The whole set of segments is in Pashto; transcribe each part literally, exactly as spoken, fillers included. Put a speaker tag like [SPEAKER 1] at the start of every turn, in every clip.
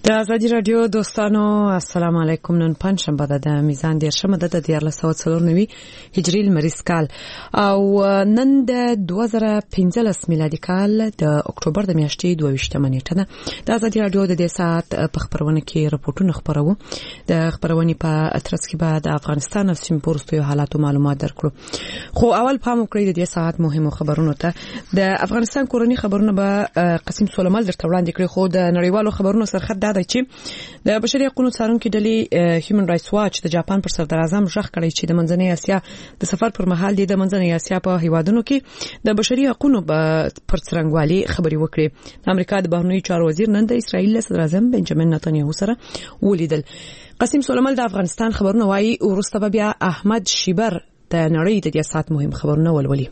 [SPEAKER 1] د ازادي رادیو دوستانو السلام علیکم. نن پنځشنبه ده د میزان دیرشمه ده د دیارلس سوه څلور نوي هجري لمریز کال او نن د دوه زره پنځلس میلادي کال د اکتوبر د میاشتې دوه ویشتمه نیټه ده. د ازادي رادیو د دې ساعت په خبرونه کې راپورټونه خبرو. د خبرونې په اترس کې به د افغانستان او سیمې پورستو حالاتو معلومات درکړو. خو اول پام وکړئ د دې ساعت مهمو خبرونو ته. د افغانستان کورنی خبرونه به قاسم سلیمان درته وړاندې کړي، خو د نړیوالو خبرونو سرخط دا چې د بشري حقوقو څارونکو ډلې هیومن رائټس واچ د جاپان پر صدر اعظم ژغ کړی چې د منځنۍ اسیا د سفر پر مهال د منځنۍ اسیا په هیوادونو کې د بشري حقوقو پر څرنګوالي خبري وکړي. د امریکا د بهرنیو چارو وزیر نن د اسرائیل صدر اعظم بنجامین نتانیاهو سره ولیدل. قاسم سلیمان د افغانستان خبرونه وايي ورسته بیا احمد شیبر د نړۍ د دې ساعت مهم خبرونه ولولي.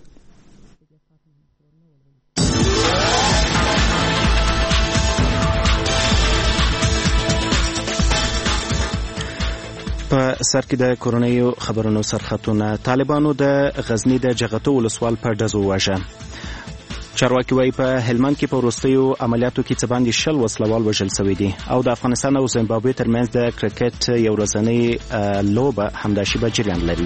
[SPEAKER 2] په سر کې د کورونیو خبرونو سرخطونه. طالبانو د غزنی د جغتو ولسوال په ډزو وژه. چارواکي وايي په هلمند کې په وروستیو عملیاتو کې څه باندې شل وسلوال وژل شوي دي. او د افغانستان او زیمبابوې ترمنځ د کرکټ یو ورځنۍ لوبه همداشي به جریان لري.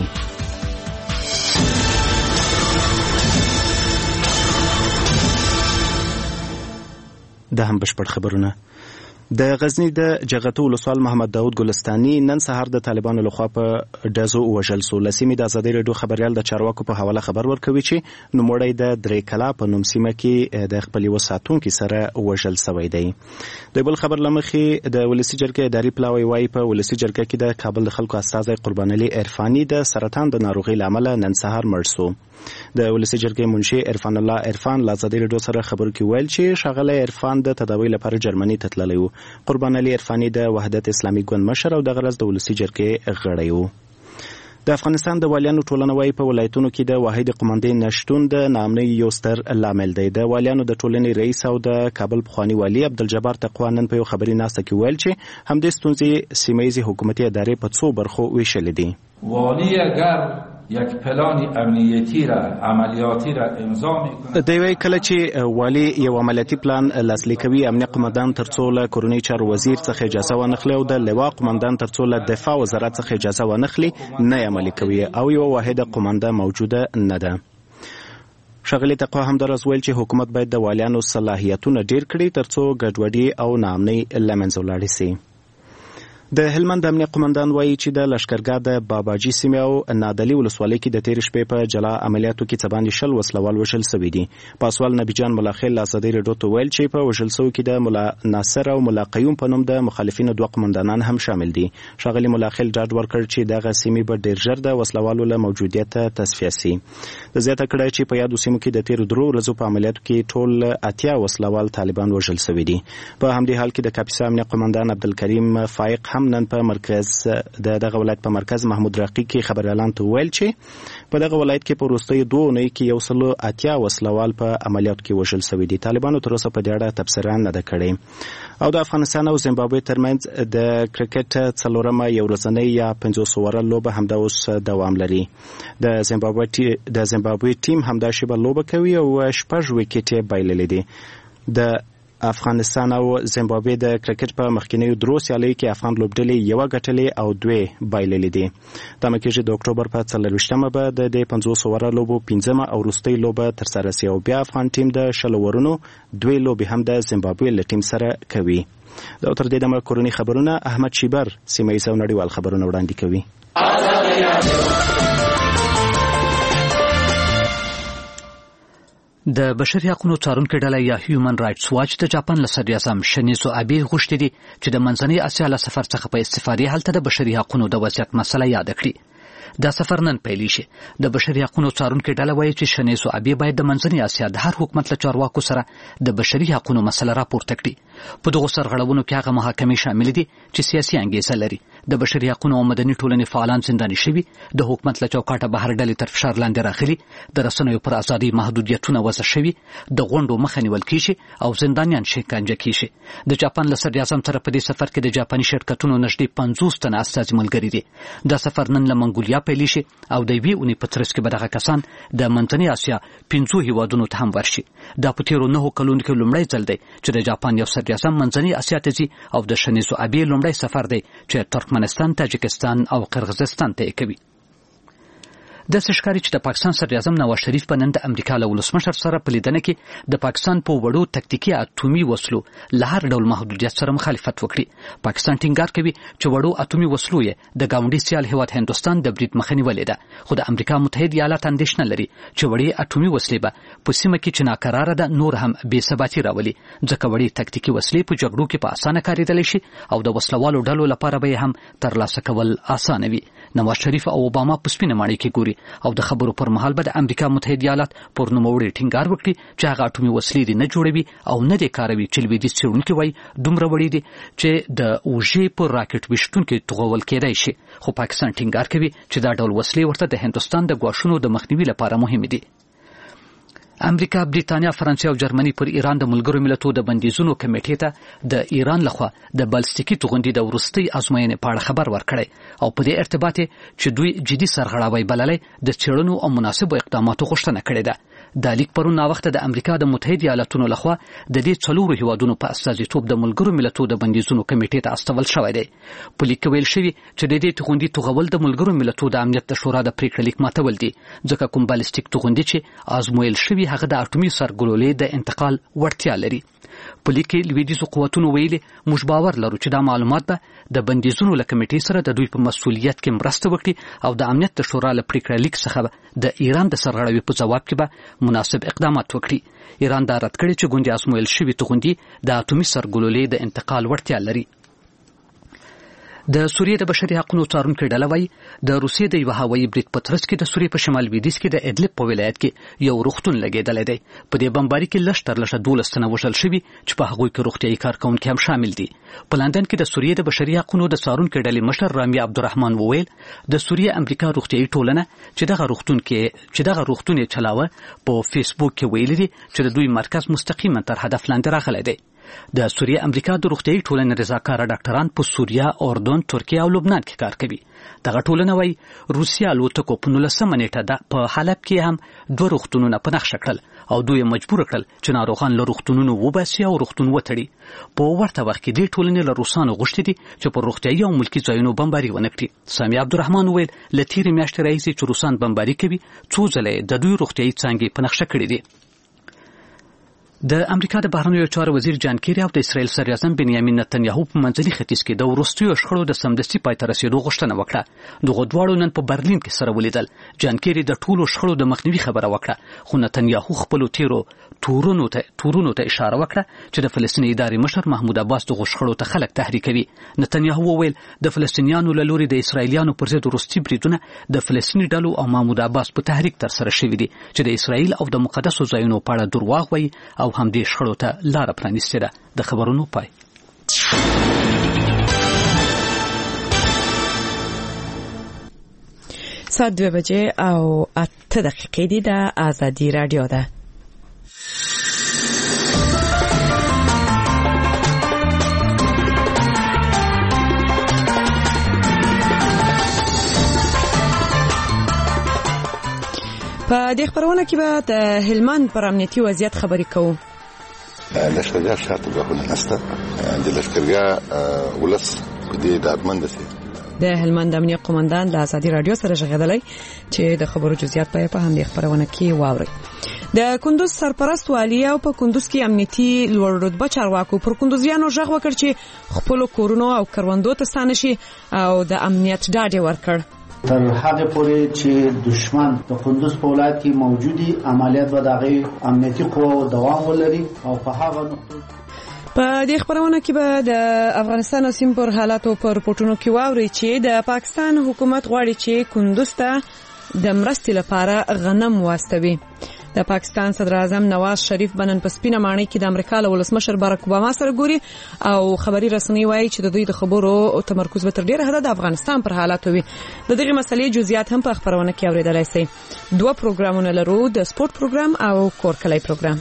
[SPEAKER 2] د هم بشپړ خبرونه. د غزنی د جغتو ولسوال محمد داود ګلستاني نن سهار د طالبانو لخوا په ډزو وژل شو. لسیمې د ازادي رادیو خبريال د چارواکو په حواله خبر ورکوي چې نوموړی د درې کلا په نوم سیمه کې د خپل یو ساتونکي سره وژل شوی دی. د بل خبر لمخې د ولسی جرګې اداري پلاوی وايي په ولسی جرګه کې د کابل د خلکو استازي قربان علي عرفاني د سرطان د ناروغي لامل نن سهار مړ شو. د ولسی جرګې منشي عرفان الله عرفان له ازادي رادیو سره خبرو کې ویل چې شغله عرفان د تداوی لپاره جرمني ته تللی و. قربان علي عرفاني د وحدت اسلامي ګوند مشر او د غرض د ولسی جرګې غړی و. د افغانستان د والیانو ټولنه وايي په ولایتونو کې د واحد قومندان نشټون د ناامنۍ یو ستر لامل دی. د والیانو د ټولنې رئیس او د کابل پخوانی والی عبدالجبار تقوا نن په یو خبري ناسته کې ویل چې همدې ستونزې سیمه‌ییزې حکومتي ادارې په څو برخو ویشلې دي.
[SPEAKER 3] والی اگر یک پلان امنیتی را عملیاتی را امضا میکنه.
[SPEAKER 2] دوی کله چې والی یو عملیاتي پلان لاسلیک کوي، امنیت قومندان ترڅو له کورنۍ چارو وزیر څخه اجازه ونخلي او د لوا قومندان ترڅو له دفاع وزارت څخه اجازه ونخلي نه عملي کوي او یو واحده قومنده موجوده نه ده. شغلی تقوا هم درز ویل چې حکومت باید د والیانو صلاحیتونه ډیر کړي ترڅو ګډوډي او ناامنۍ لمنځه ولاړ شي. د هلمند امنیه قومندان وایي چې د لشکرګاه د باباجي سیمې او نادلي ولسوالۍ کې د تیر شپې په جلا عملیاتو کې څه باندې شل وسلوال وژل شوي دي. پاسوال نبی جان ملاخیل ازادي رادیو ته ویل چې په وژل شوو کې د ملا ناصر او ملا قیوم په نوم د مخالفینو دوه قومندانان هم شامل دي. ښاغلي ملاخیل ډاډ ورکړ چې دغه سیمې به ډیر ژر د وسلوالو له موجودیت تصفیه شي. د زیاته کړه چې په یادو سیمو کې د تیر درو ورځو په عملیاتو کې ټول اتیا وسلوال طالبان وژل شوي دي. په همدې حال کې د کاپیسا امنیه قومندان عبدالکریم فائق هم نن په مرکز د دغه ولایت په مرکز محمود راقي کې خبريالان ته ویل چې په دغه ولایت کې په وروستیو دوه اونیو کې یو سل اتیا وسلوال په عملیاتو کې وژل شوي دي. طالبانو تر اوسه په دې اړه تبصره نه ده کړې. او د افغانستان او زیمبابوې ترمنځ د کرکټ څلورمه یو ورځنۍ یا پنځوس اووره لوبه همدا اوس دوام لري. د زیمبابوې د زیمبابوې ټیم همدا شیبه لوبه کوي او شپږ وکټې بایللې دي. د افغانستان او زیمبابوې د کرکټ په مخکینیو درو سیالیو کې افغان لوبډلې یوه ګټلې او دوې بایللې دي. تمه کېږي د اکتوبر په څلرویشتمه به د دې پنځوس اووره لوبو پنځمه او وروستۍ لوبه ترسره شي او بیا افغان ټیم د شلو اورونو دوې لوبې هم د زیمبابوې له ټیم سره کوي. دا تر دې دمه کورني خبرونه. احمد شیبر سیمه‌ییز او نړیوال خبرونه وړاندې کوي.
[SPEAKER 4] د بشري حقوقو څارونکو ډله یا هیومن رائټس واچ د جاپان له صدر اعظم شینزو ابي غوښتي دي چې د منځنۍ اسیا له سفر څخه په استفادې حالت د بشري حقوقو د وضعیت مسله یاد کړي. دا سفر نن پیل شي. د بشري حقوقو څارونکو ډله وایي چې شینزو ابي باید د منځنۍ اسیا د هر حکومت له چارواکو سره د بشري حقوقو مسله راپورته کړي. په دغه سرغړونو کې هغه محاکمې شامل دي چې سیاسي انګیزه لري. د بشري حقوقو او مدني ټولنې فعالان زنداني شوي، د حکومت له چوکاټه بهر ډلې تر فشار لاندې راغلي، د رسنیو پر ازادي محدودیتونه وضع شوي، د غونډو مخه نیول کیږي او زندانیان شکنجه کیږي. د جاپان له صدر اعظم سره په دې سفر کې د جاپاني شرکتونو نږدې پنځوس تنه استازي ملګري دي. دا سفر نن له منګولیا پیل شي او د یوې اونۍ په ترڅ کې به دغه کسان د منځنۍ اسیا پنځو هیوادونو ته هم ورشي. دا په تیرو نهو کلونو کې لومړی ځل دی چې د جاپان یو صدر اعظم منځنۍ اسیا ته ځي او د شنیزو ابي لومړی سفر دی چې ترکمنستان، تاجکستان او قرغیزستان ته یې کوي. د ښکاري چې د پاکستان صدر اعظم نواز شریف په نن د امریکا له ولسمشر سره په لیدنه کې د پاکستان په وړو تکتیکي اټومي وسلو له هر ډول محدودیت سره مخالفت وکړي. پاکستان ټینګار کوي چې وړو اټومي وسلو یې د ګاونډي سیال هیواد هندوستان د برید مخه نیولې ده، خو د امریکا متحده ایالات اندېښنه لري چې وړې اټومي وسلې به په سیمه کې چې ناقراره ده نور هم بې ثباتي راولي، ځکه وړې تکتیکي وسلې په جګړو کې په اسانه کارېدلی شي او د وسلوالو ډلو لپاره به هم ترلاسه کول اسانه وي. نواز شریف او اوباما په سپینه ماڼۍ کې ګوري او د خبرو پر مهال به د امریکا متحده ایالات پر نوموړي ټینګار وکړي چې هغه اټومي وسلې دې نه جوړوي او نه دې کاروي چې لویدیځ څېړونکي وایي دومره وړې دي چې د اوژې په راکټ ویشتونکي توغول کېدای شي. خو پاکستان ټینګار کوي چې دا ډول وسلې ورته د هندوستان د ګواښونو د مخنیوي لپاره مهمې دي. امریکا، بریتانیا، فرانسې او جرمني پر ایران د ملګرو ملتونو د بندیزونو کمیټې ته د ایران لخوا د بالستیکي توغندي د وروستۍ ازموینې په اړه خبر ورکړی او په دې ارتباط چې دوی جدي سرغړاوی بللی د څېړنو او مناسبو اقداماتو غوښتنه کړې ده. دا لیک پرون ناوخته د امریکا د متحده ایالاتونو لخوا د دې څلورو هیوادونو په استازیتوب د ملګرو ملتونو د بندیزونو کمیټې ته استول شوی دی. په لیک کې ویل شوي چې د دې توغندي توغول د ملګرو ملتونو د امنیت د شورا د پریکړې لیک ماتول دي، ځکه کوم بالستیک توغندي چې ازمویل شوي هغه د اټومي سرګلولې د انتقال وړتیا لري. په لیک کې لویدیځو قوتونو ویلي موږ باور لرو چې دا معلومات به د بندیزونو له کمیټې سره د دوی په مسؤلیت کې مرسته وکړي او د امنیت د شورا له پریکړې لیک څخه د ایران د سرغړاوي په جواب کې به مناسب اقدامات وکړي. ایران دا رد کړی چې ګوندې ازمویل شوي توغندي د اټومي سرګلولې د انتقال وړتیا لري. د سوریې د بشري حقوقو څارونکو ډله وایي د روسیې د یو هوایي برید په ترڅ کې د سوریې په شمال لویدیځ کې د ادلب په ولایت کې یو روغتون لګېدلی دی. په دې بمباري کې لږ تر لږه دولس تنه وژل شوي چې په هغوی کې روغتیایي کارکوونکي هم شامل دي. په لندن کې د سوریې د بشري حقوقو د څارونکو ډلې مشر رامي عبدالرحمن وویل د سوریې امریکا روغتیایي ټولنه چې دغه روغتون کې چې دغه روغتون یې چلاوه په فیسبوک کې ویلي دي چې د دوی مرکز مستقیما تر هدف لاندې راغلی دی. د سوریې امریکا د روغتیایي ټولنې رضاکاره ډاکټران په سوریه، اردن، ترکیه او لبنان کې کار کوي. دغه ټولنه وایي روسیه الوتکو په نولسمه نیټه په حلب کې هم دوه روغتونونه په نښه کړل او دوی مجبور کړل چې ناروغان له روغتونونو وباسي او روغتون وتړي. په ورته وخت کې دې ټولنې له روسانو غوښتي دي چې په روغتیایي او ملکي ځایونو بمباري ونه کړي. سامي عبدالرحمن وویل له تېرې میاشتې راهیسې چې روسان بمباري کوي څو ځله د دوی روغتیایي څانګې په نښه کړي دي. د امریکا د بهرنیو چارو وزیر جان کیری او د اسرایل صدر اعظم بنیامین نتنیاهو په منځني ختیځ کې د وروستیو شخړو د سمدستي پای ته رسیدو غوښتنه وکړه. دغه دواړو نن په برلین کې سره ولیدل. جان کیری د ټولو شخړو د مخنیوي خبره وکړه، خو نتنیاهو خپل تیرو تورونو ته تورونو ته اشاره وکړه چې د فلسطیني ادارې مشر محمود عباس دغه شخړو ته خلک تحریکوي. نتنیاهو وویل د فلسطینیانو له لوري د اسرایلیانو پر ضد وروستي بریدونه د فلسطیني ډلو او محمود عباس په تحریک تر سره شوي دي چې د اسرایل او د مقدسو ځایونو په اړه دروغ وایي او هم دې شخړو ته لاره پرانیستې ده. د خبرونو پای.
[SPEAKER 1] ساعت دوه بجې او اته دقیقې دي. د آزادي رادیو ده. په دې خبرونه کې به د هلمند پر امنیتي وضعیت خبرې کوو.
[SPEAKER 5] لشکرګاه شاته غوښنه نشته. د لشکرګاه ولس په دې ډاډمن دي.
[SPEAKER 1] د هلمند امنیت قومندان د آزادي رادیو سره ژغېدلی چې د خبرو جزئیات په هم د خبرونه کې واوري. د کندوز سرپرست والی او په کندوز کې امنیتي لوړ رتبه چارواکو پر کندوزیانو ژغ وکړ چې خپل کورونو او کروندو ته ستانه شي او د امنیت ډاډ ورکړ.
[SPEAKER 6] تر هغه پورې چې دشمن د کندوز په ولایت کې موجودي عملیات به دغه امنیتي قواو دوام ولري او په هغه نقطه
[SPEAKER 1] په دې خبرونه کې به د افغانستان او سیمې پر حالاتو پر رپورټونو کې واوري چې د پاکستان حکومت غواړي چې کندوز ته د مرستې لپاره غنم واستوي. د پاکستان صدر اعظم نواز شریف بنن په سپینه ماڼۍ کې د امریکا له ولسمشر باراک اوباما سره ګوري او خبري رسنۍ وایي چې د دوی د خبرو تمرکز به تر ډیره حد د افغانستان پر حالات وي. د دغه مسلې جزئیات هم په خبرونه کې اوریدلای شئ. دوه پروګرامونه لرو، د سپورت پروګرام او کورکلای پروګرام.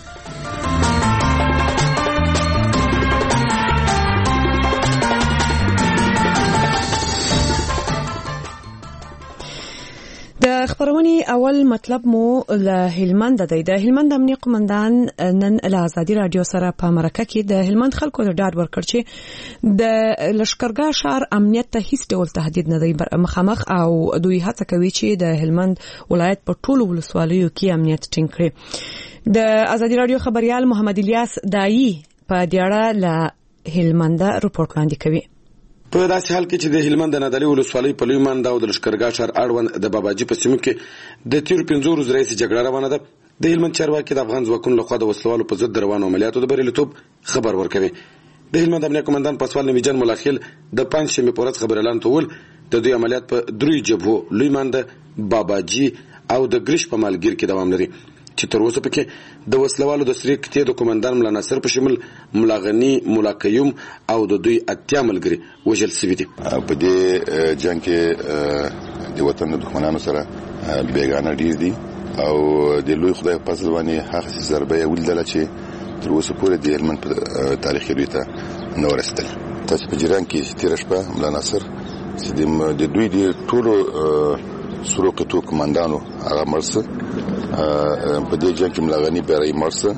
[SPEAKER 1] د خبرونې اول مطلب مو له هلمند دی. د هلمند امنیه قومندان نن له ازادي رادیو سره په مرکه کې د هلمند خلکو ته ډاډ ورکړ چې د لشکرګاه ښار امنیت ته هیڅ ډول تهدید نه دی مخامخ او دوی هڅه کوي چې د هلمند ولایت په ټولو ولسوالیو کې امنیت ټینګ کړي. د ازادي رادیو خبريال محمد الیاس دایی په دې اړه له هلمند رپورټ وړاندې کوي.
[SPEAKER 7] په داسې حال کې چې د هلمند د نادلي ولسوالۍ په لوی منډه او د لشکرګاه ښار اړوند د باباجي په سیمو کې د تیر پنځو ورځو راهیسې جګړه روانه ده. د هلمند چارواکي د افغان ځواکونو لخوا د وسلوالو په ضد روانو عملیاتو د بریالیتوب خبر ورکوي. د هلمند امنیه قومندان پاسوال نبی جان ملاخیل د پنځشنبې په ورځ خبر اعلان کول د دوی عملیات په دریو جبهو لوی منډه، باباجي او د ګریش په مالګیر کې دوام لري چې تر اوسه پکې د وسلوالو د سری کتې د قومندان ملا ناصر په شمول ملا غنی، ملا قیوم او د دوی اتیا ملګري وژل شوي دي.
[SPEAKER 5] په دې جنگ کې د وطن د دښمنانو سره بیګانه ډیر دي او د لوی خدای په فضل باندې هغه ضربه یې ولیدله چې تر اوسه پورې د هلمند په تاریخ کې دوی ته نه ورسېدل. تاسو په جریان کې تېره شپه ملا ناصر چې د دوی د ټولو سرو قطو قومندانو هغه مرسه په دې جنگ کې ملغنی برای مرسه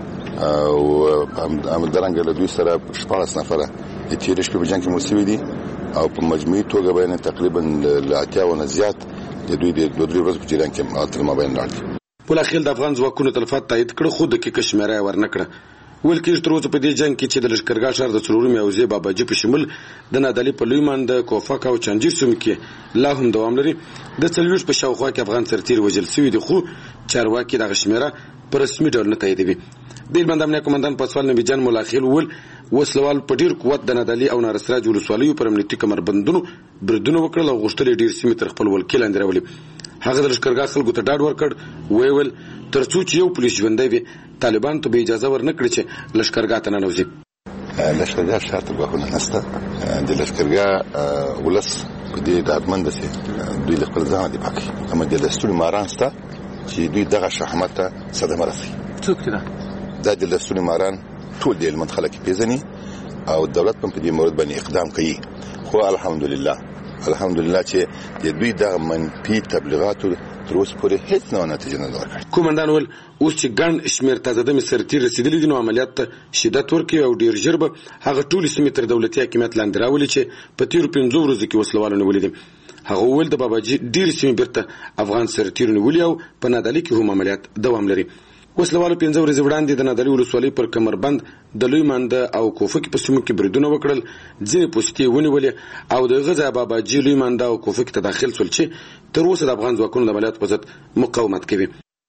[SPEAKER 5] او هم درنګ له دوی سره شپږ نفره د تیر شپې په جنگ کې موسوي دي او په مجموعي توګه باندې تقریبا ل اتیا و نه زیات د دوی د دوه ورځې په جریان کې ماتل ما بین لاړ.
[SPEAKER 7] ملاخیل د افغان ځواکونو تلفات تایید کړ خو د کې کشمیره ورنکړه. ول کې تر اوسه په دې جنگ کې چې د لشکرګاه ښار د څلورمې اوزې باباجي په شمول د نادلي په لوی منډه، کوفک او چنجیر سیمو کې لا هم دوام لري. د څلوېښت په شاوخوا کې افغان سرتیر وژل شوي دي خو چارواکي دغه شمیره په رسمي ډول نه تاییدوي. د هلمند امنیه قومندان پاسوال نبی جان ملاخیل وویل وسلوال په ډیر قوت د نادلي او نارسراج ولسوالیو پر امنیتي کمربندونو بریدونه وکړل او غوښتل ډیر سیمې تر خپل ولکې لاندې راولي. هغه د لشکرګاه خلکو ته ډاډ ورکړ، ویل تر څو چې یو پولیس ژوندی وي طالبان ته به اجازه ورنکړي چې لشکرګاه ته ننوځي.
[SPEAKER 5] لشکرګاه ښار ته بهونه نشته. د لشکرګاه ولس په دې ډاډمند دي دوی له خپل ځان دفاع کوي. اما د لستوني ماران سته چې دوی دغه شهامت ته صدمه رسوي.
[SPEAKER 7] څوک ده؟
[SPEAKER 5] دا د لستوني ماران ټول د هلمند خلک پیژني او دولت په دې مورد باندې اقدام کوي. خو الحمدلله الحمدلله چې د دوی د منفي تبلیغاتو تر اوسه پورې هیڅ نه نتیجه نه ورکړه.
[SPEAKER 7] کومندان ول اوس چې ګڼ شمېر تازه دمې سرتیر رسیدلي دي نو عملیات ته شدت ورکوي او ډیر ژر به هغه ټولې سیمې تر دولتي حاکمیت لاندې راولي چې په تیرو پنځو ورځو کې وسلوالو نیولي دي. هغه وویل د باباجي ډېرې سیمې بیرته افغان سرتیرو نیولي او په نادلي کې هم عملیات دوام لري. وسلوالو پنځه ورځې وړاندې د نادلي ولسوالۍ پر کمربند د لوی منډه او کوفک په سیمو کې بریدونه وکړل، ځینې پوستې ونیولې او د غزا باباجي لوی منډه او کوفک ته داخل شول چې تر اوسه د افغان ځواکونو د عملیاتو په ضد مقاومت کوي.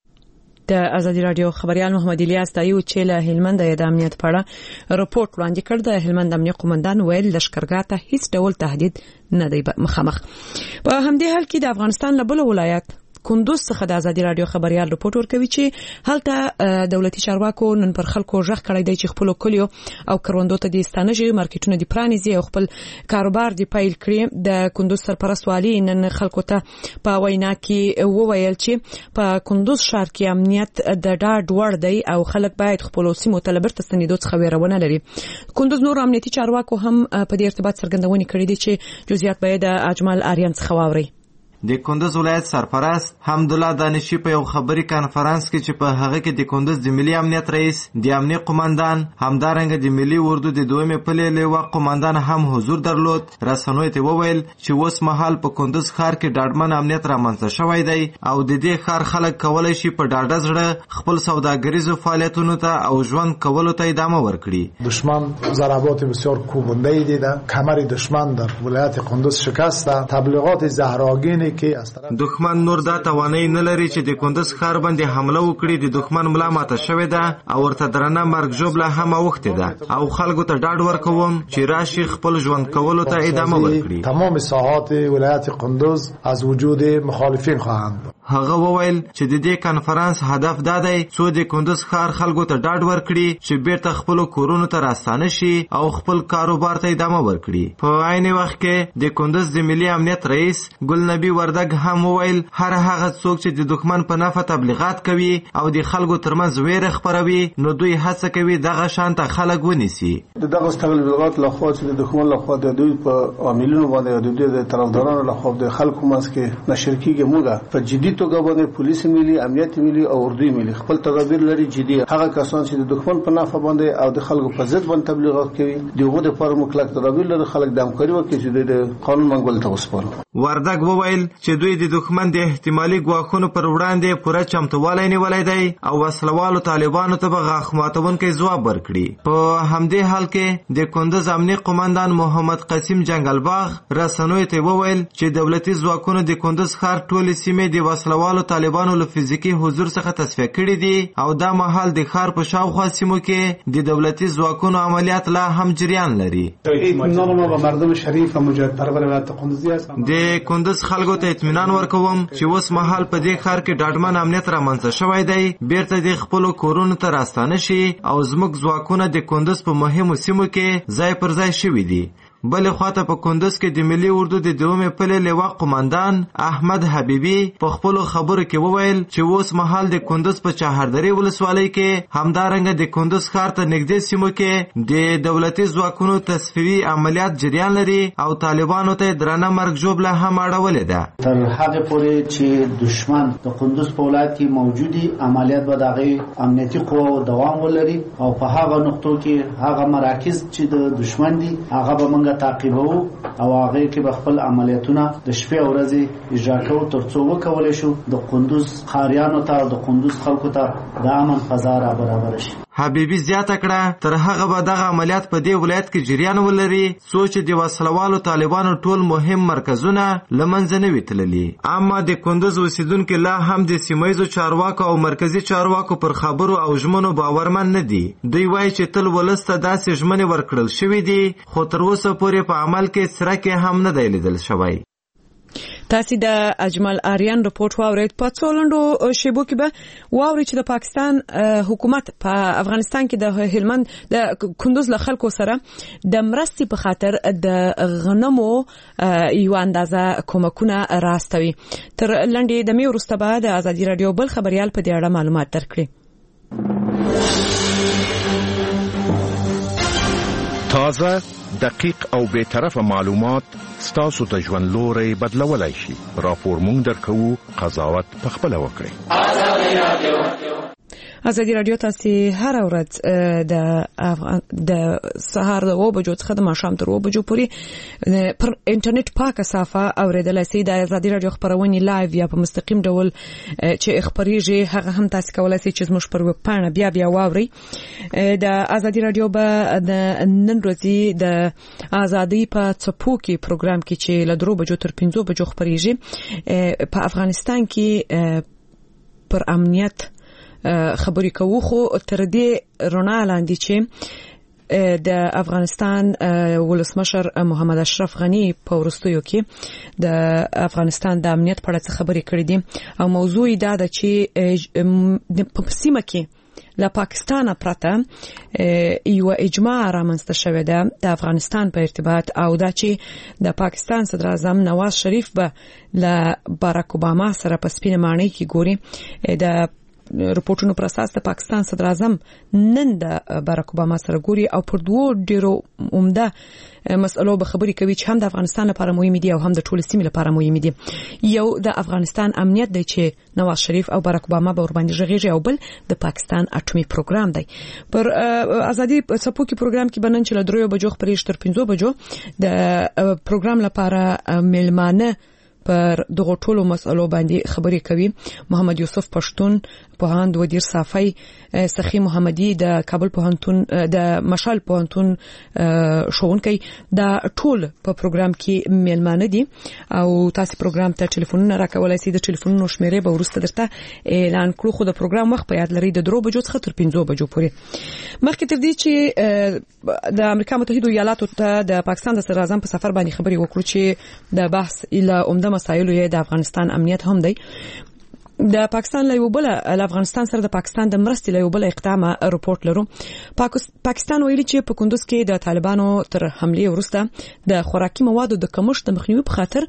[SPEAKER 1] د ازادي رادیو خبريال محمد الیاس دایو چې له هلمند د امنیت په اړه رپورټ وړاندې کړ. د هلمند امنیه قومندان ویل لشکرګاه ته هیڅ ډول تهدید نه دی مخامخ. په همدې حال کې د افغانستان له بل ولایت کندوز څخه د ازادي رادیو خبريال رپورټ ورکوي چې هلته دولتي چارواکو نن پر خلکو ژغ کړی دی چې خپل کلیو او کروندو ته د ستانجې مارکیټونه دی پرانیزي او خپل کاروبار دی پیل کړي. د کندوز سرپرست والی نن خلکو ته په وینا کې وویل چې په کندوز ښار کې امنیت د ډاډ وړ دی او خلک باید خپل سیمو ته لبرته ستنېدو څخه ویرونه لري. کندوز نور امنیتي چارواکو هم په دې ارتباط څرګندونې کړې دي چې جزئیات به د اجمل آریان څخه واوري.
[SPEAKER 8] د کندوز ولایت سرپرست حمدالله دانشي په یو خبري کانفرنس کې چې په هغه کې د کندوز د ملي امنیت رئیس، د امنیه قومندان، همدارنګه د ملي اردو د دویمې پلې لیوا قومندان هم حضور درلود، رسنیو ته وویل چې اوس مهال په کندوز ښار کې ډاډمن امنیت رامنځته شوی دی او د دې ښار خلک کولی شي په ډاډه زړه خپل سوداګریزو فعالیتونو ته او ژوند کولو ته ادامه ورکړي.
[SPEAKER 9] دشمن ضربات بسیار کوبنده‌ای دیده، کمر دشمن در ولایت کندوز شکسته، تبلیغات زهراگینی
[SPEAKER 8] دښمن نور دا توانای نه لري چې د کندوز ښار باندې حمله وکړي. د دښمن ملا ماته شوې ده او ورته درنه مرګ ژوبله هم اوښتې ده او خلکو ته ډاډ ورکوم چې راشي خپل ژوند کولو ته ادامه ورکړي.
[SPEAKER 9] تمام ساحات ولایت کندوز از وجود مخالفین خواهند بود.
[SPEAKER 8] هغه وویل چې د دې کانفرنس هدف دا دی څو د کندوز ښار خلکو ته ډاډ ورکړي چې بیرته خپل کورونو ته راستانه شي او خپل کاروبار ته ادامه ورکړي. په عین وخت کې د کندوز د ملي امنیت رئیس ګل نبی وردګ هم وویل هر هغه څوک چې د دښمن په نفع تبلیغات کوي او د خلکو ترمنځ ویره خپروي نو دوی هڅه کوي دغه شانته خلک ونیسي.
[SPEAKER 10] دغه تبلیغات لخوا چې د دښمن لخوا د دوی په عاملونو باندې د دوی د طرفدارانو لخوا د خلکو منځ کې نشر کیږي. موږ په جدي توګه باندې پولیس ملي امنیت ملي او اردوی ملي خپل تدابیر لري جدي. هغه کسان چې د دښمن په نفع باندې او د خلکو په ضد باندې تبلیغات کوي دغه د فارم کلک تدابیر لري. خلک د همکاري وکړي چې د قانون منګول ته وسپارو.
[SPEAKER 8] وردګ وویل چې دوی د دښمن د احتمالي ګواښونو پر وړاندې پوره چمتووالی نیولی دی او وسلوالو طالبانو ته به غاښ ماتونکی ځواب ورکړي. په همدې حال کې د کندوز امنیه قومندان محمد قاسم جنګلباغ رسنیو ته وویل چې دولتي ځواکونو د کندوز ښار ټولې سیمې د وسلوالو طالبانو له فزیکي حضور څخه تصفیه کړي دي او دا مهال د ښار په شاوخوا سیمو کې د دولتي ځواکونو عملیات لا هم جریان لري. د کندوز خلکو ته اطمینان ورکوم چې اوس مهال په دې ښار کې ډاډمن امنیت رامنځته شوی دی. بیرته د خپلو کورونو ته راستانه شي او زموږ ځواکونه د کندوز په مهمو سیمو کې ځای پر ځای شوي دي. بل خواته په کندوز کې د ملي اردو د دومې پلې لیوا قومندان احمد حبیبی په خپل خبرو کې وویل چې اوس مهال د کندوز په چهاردری ولسوالۍ کې همدارنګه د کندوز ښار ته نږدې سیمو کې د دولتي ځواکونو تصفیوي عملیات جریان لري او طالبانو ته درنه مرګ ژوبله هم اړولې ده.
[SPEAKER 6] تر هغه پورې چې دشمن د کندوز په ولایت کې موجودي عملیات به دغه امنیتي قواو دوام ولري او په هغه نقطو کې هغه مراکز چې د دشمن دي هغه به موږ تعقیبو او هغه کې به خپل عملیاتونه د شپې او ورځې اجرا کوو ترڅو وکولای شو د کندوز ښاریانو ته او د کندوز خلکو ته د امن فضا را برابر شي.
[SPEAKER 8] حبیبی زیاته کړه تر هغه به دغه عملیات په دې ولایت کې جریان ولري څو چې د وسلوالو طالبانو ټول مهم مرکزونه له منځه نه وي تللي. اما د کندوز اوسیدونکي لا هم د سیمهییزو چارواکو او مرکزي چارواکو پر خبرو او ژمنو باورمن نه دي. دوی وایي چې تل ولس ته داسې ژمنې ورکړل شوي دي خو تر اوسه پورې په عمل کې څرک هم نه دی لیدل شوی.
[SPEAKER 1] تاسو د اجمل آریان رپورت واورید. په څولندو شیبو کې به واوري چې د پاکستان حکومت په افغانستان کې د هلمند د کندوز له خلکو سره د مرستې په خاطر د غنمو یو اندازه کومکونه راستوي. تر لنډې د می وروسته به د ازادي رادیو بل خبريال په دې اړه معلومات درکړي.
[SPEAKER 11] تازه دقیق او بے طرفه معلومات ستاسو ته ژوند لوري بدلولای شي. راپور مونږ درکو، قضاوت په خپل وکړئ.
[SPEAKER 1] ازادي رادیو تاسو هر ورځ د د سهار د اوه بجو څخه د ماښام تر اوه بجو پورې پر انټرنیټ پاکه صفحه اوریدلای شئ. د ازادي رادیو خبرونه لایو یا په مستقیم ډول چې خبريږي هغه هم تاسو کولای شئ چې زموږ پر ویب پاڼه بیا بیا واورئ. د ازادي رادیو به د نن ورځې د ازادي په څپو کې پروګرام کې چې له درو بجو تر پنځو بجو خبريږي په افغانستان کې پر امنیت خبرې کوو. خو تر دې رڼا لاندې چې د افغانستان ولسمشر محمد اشرف غنی په ورستیو کې د افغانستان د امنیت په اړه خبرې کړې دي او موضوع دا ده چې په سیمه کې له پاکستان پرته یو اجماع رامنځته شوې ده د افغانستان په ارتباط او دا چې د پاکستان صدر اعظم نواز شریف به له باراک اوباما سره په سپینه ماڼۍ کې ګوري. د رپورټونو پر اساس د پاکستان صدر اعظم نن د باراک اوباما سره ګوري او پر دوه ډیرو عمده مسئلو به خبرې کوي چې هم د افغانستان لپاره مهم دي او هم د ټول سیمې لپاره مهم دي. یو د افغانستان امنیت دی چې نواز شریف او باراک اوباما به ور باندې ژغېږي او بل د پاکستان اټومي پروګرام دی. پر ازادي څپو کې پروګرام کې بنن چې له درو بجو خبرې تر پنځو بجو د پروګرام لپاره ملمانه پر دغه ټولو مسئلو باندې خبرې کوي. محمد یوسف پښتون پوهاند ودیر صافی سخی محمدی د کابل پوهنتون د مشال پوهنتون ښوونکی دا ټول په پروګرام کې میلمانه دي او تاسو پروګرام ته ټلیفونونه راکولای شئ. د ټلیفونونو شمیرې به ورسته درته اعلان کړو خو د پروګرام وخت په یاد لرئ د درو بجو څخه تر پنځو بجو پورې. مخکې تر دې چې د امریکا متحده ایالاتو ته د پاکستان د صدر اعظم په سفر باندې خبرې وکړو چې د بحث اله عمده مسایلو یې د افغانستان امنیت هم دی. د پاکستان له یو بل افغانستان سره د پاکستان د مرستې له یو بل اقدام راپورټ لرو. پاکستان ویلي چې په کندوز کې د طالبانو تر حمله وروسته د خوراکي موادو د کمښت د مخنیوي په خاطر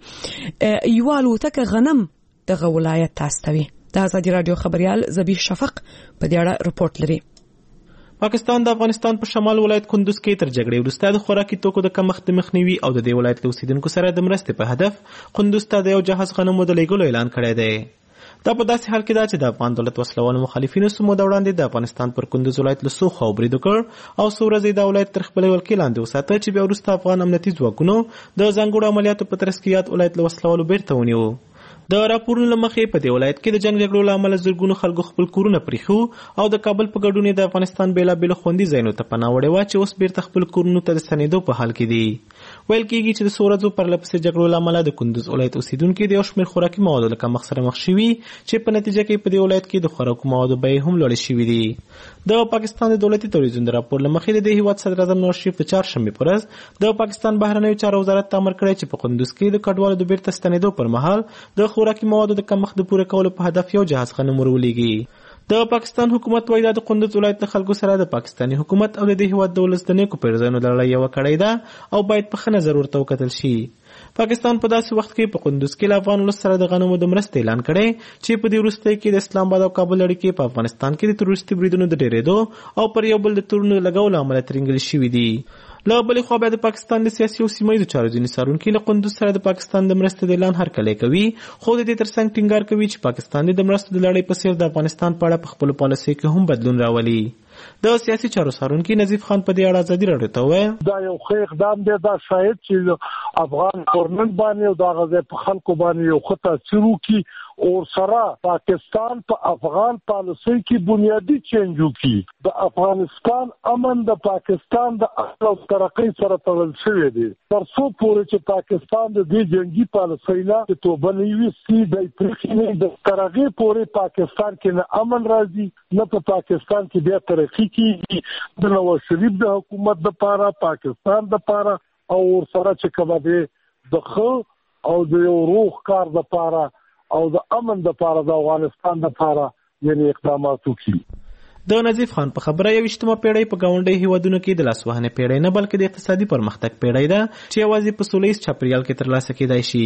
[SPEAKER 1] یو الوتکه غنم دغه ولایت ته استوي. د ازادي رادیو خبريال زبیح شفق په دې اړه راپورټ لري.
[SPEAKER 12] پاکستان د افغانستان په شمال ولایت کندوز کې تر جګړې وروسته د خوراکي توکو د کمښت د مخنیوي او د دې ولایت له اوسیدونکو سره د مرستې په هدف کندوز ته د یو جهاز غنمو د لېږلو اعلان کړی دی. دا په داسې حال کې ده چې د افغان دولت وسلوالو مخالفینو څو موده وړاندې د افغانستان پر کندوز ولایت له څو خواو برید وکړ او څو ورځې دا ولایت تر خپلې ولکې لاندې وساته چې بیا وروسته افغان امنیتي ځواکونو د ځانګړو عملیاتو په ترڅ کې یاد ولایت له وسلوالو بیرته ونیو. د راپورونو له مخې په دې ولایت کې د جنگ جګړو له امله زرګونو خلکو خپل کورونه پرېښو او د کابل په ګډون د افغانستان بیلابېلو خوندي ځایونو ته پناه وړې وه چې اوس بیرته خپل کورونو ته د ستنېدو په حال کې دي. ویل کېږي چې د څو ورځو پرلهپسې جګړو له امله د کندوز ولایت اوسیدونکي د یو شمېر خوراکي موادو له کمښت سره مخ شوي چې په نتیجه کې په دې ولایت کې د خوراکو موادو بیې هم لوړې شوي دي. د پاکستان د دولتي تلویزیون د راپور له مخې د دې هېواد صدراعظم نواز شریف د چهارشنبې په ورځ د پاکستان بهرنیو چارو وزارت ته امر کړی چې په کندوز کې د کډوالو د بیرته ستنېدو پر مهال د خوراکي موادو د کمښت د پوره کولو په هدف یو جهاز غنم ورولېږي. د پاکستان حکومت وايي د کندوز ولایت د خلکو سره د پاکستاني حکومت او د دې هېواد د ولس د نیکو پیرزویانو د لړۍ یوه کړۍ ده او باید په ښه نظر ورته وکتل شي. پاکستان په داسې وخت کې په کندوز کې له افغان ولس سره د غنمو د مرستې اعلان کړی چې په دې وروستیو کې د اسلام آباد او کابل اړیکې په افغانستان کې د تروریستي بریدونو د ډېرېدو او پر یو بل د تورونو لګولو امله ترینګل شوي دي. له بلې خوا بیا د پاکستان د سیاسي او سیمه ییزو چارو ځینې څارونکي له کندوز سره د پاکستان د مرستې د اعلان هرکلی کوي، خو د دې ترڅنګ ټینګار کوي چې پاکستان د مرستو د لړۍ په څېر د افغانستان په اړه په خپلو پالیسیو کې هم بدلون راولي. د سیاسي چارو څارونکي نظیف خان په دې اړه ازادي راډیو ته وویل
[SPEAKER 13] دا یو ښه اقدام دی، دا شاید چې افغان گورنمنټ باندې او د هغه ځای په خلکو باندې یو ښه تاثیر وکړي او سره پاکستان په افغان پالیسۍ کې بنیادي چینج وکړي. د افغانستان امن د پاکستان د اصل او ترقۍ سره تړل شوی دی. تر څو پورې چې پاکستان د دې جنګي پالیسۍ نه توبه نه ویستي دی پرېښي نه د تر هغې پورې پاکستان کې نه امن راځي نه په پاکستان کې بیا ترقي کېږي. د نواز شریف د حکومت دپاره پاکستان دپاره او ورسره چې کومه دی د ښه او د یو روغ کار دپاره او د امن دپاره د افغانستان دپاره یعنې اقدامات وکړي.
[SPEAKER 12] د نظیف خان په خبره یویشتمه پیړۍ په ګاونډي هیوادونو کې د لاسوهنې پیړۍ نه بلکې د اقتصادي پرمختګ پیړۍ ده چې یوازې په سوله ییز چاپیریال کې ترلاسه کېدای شي.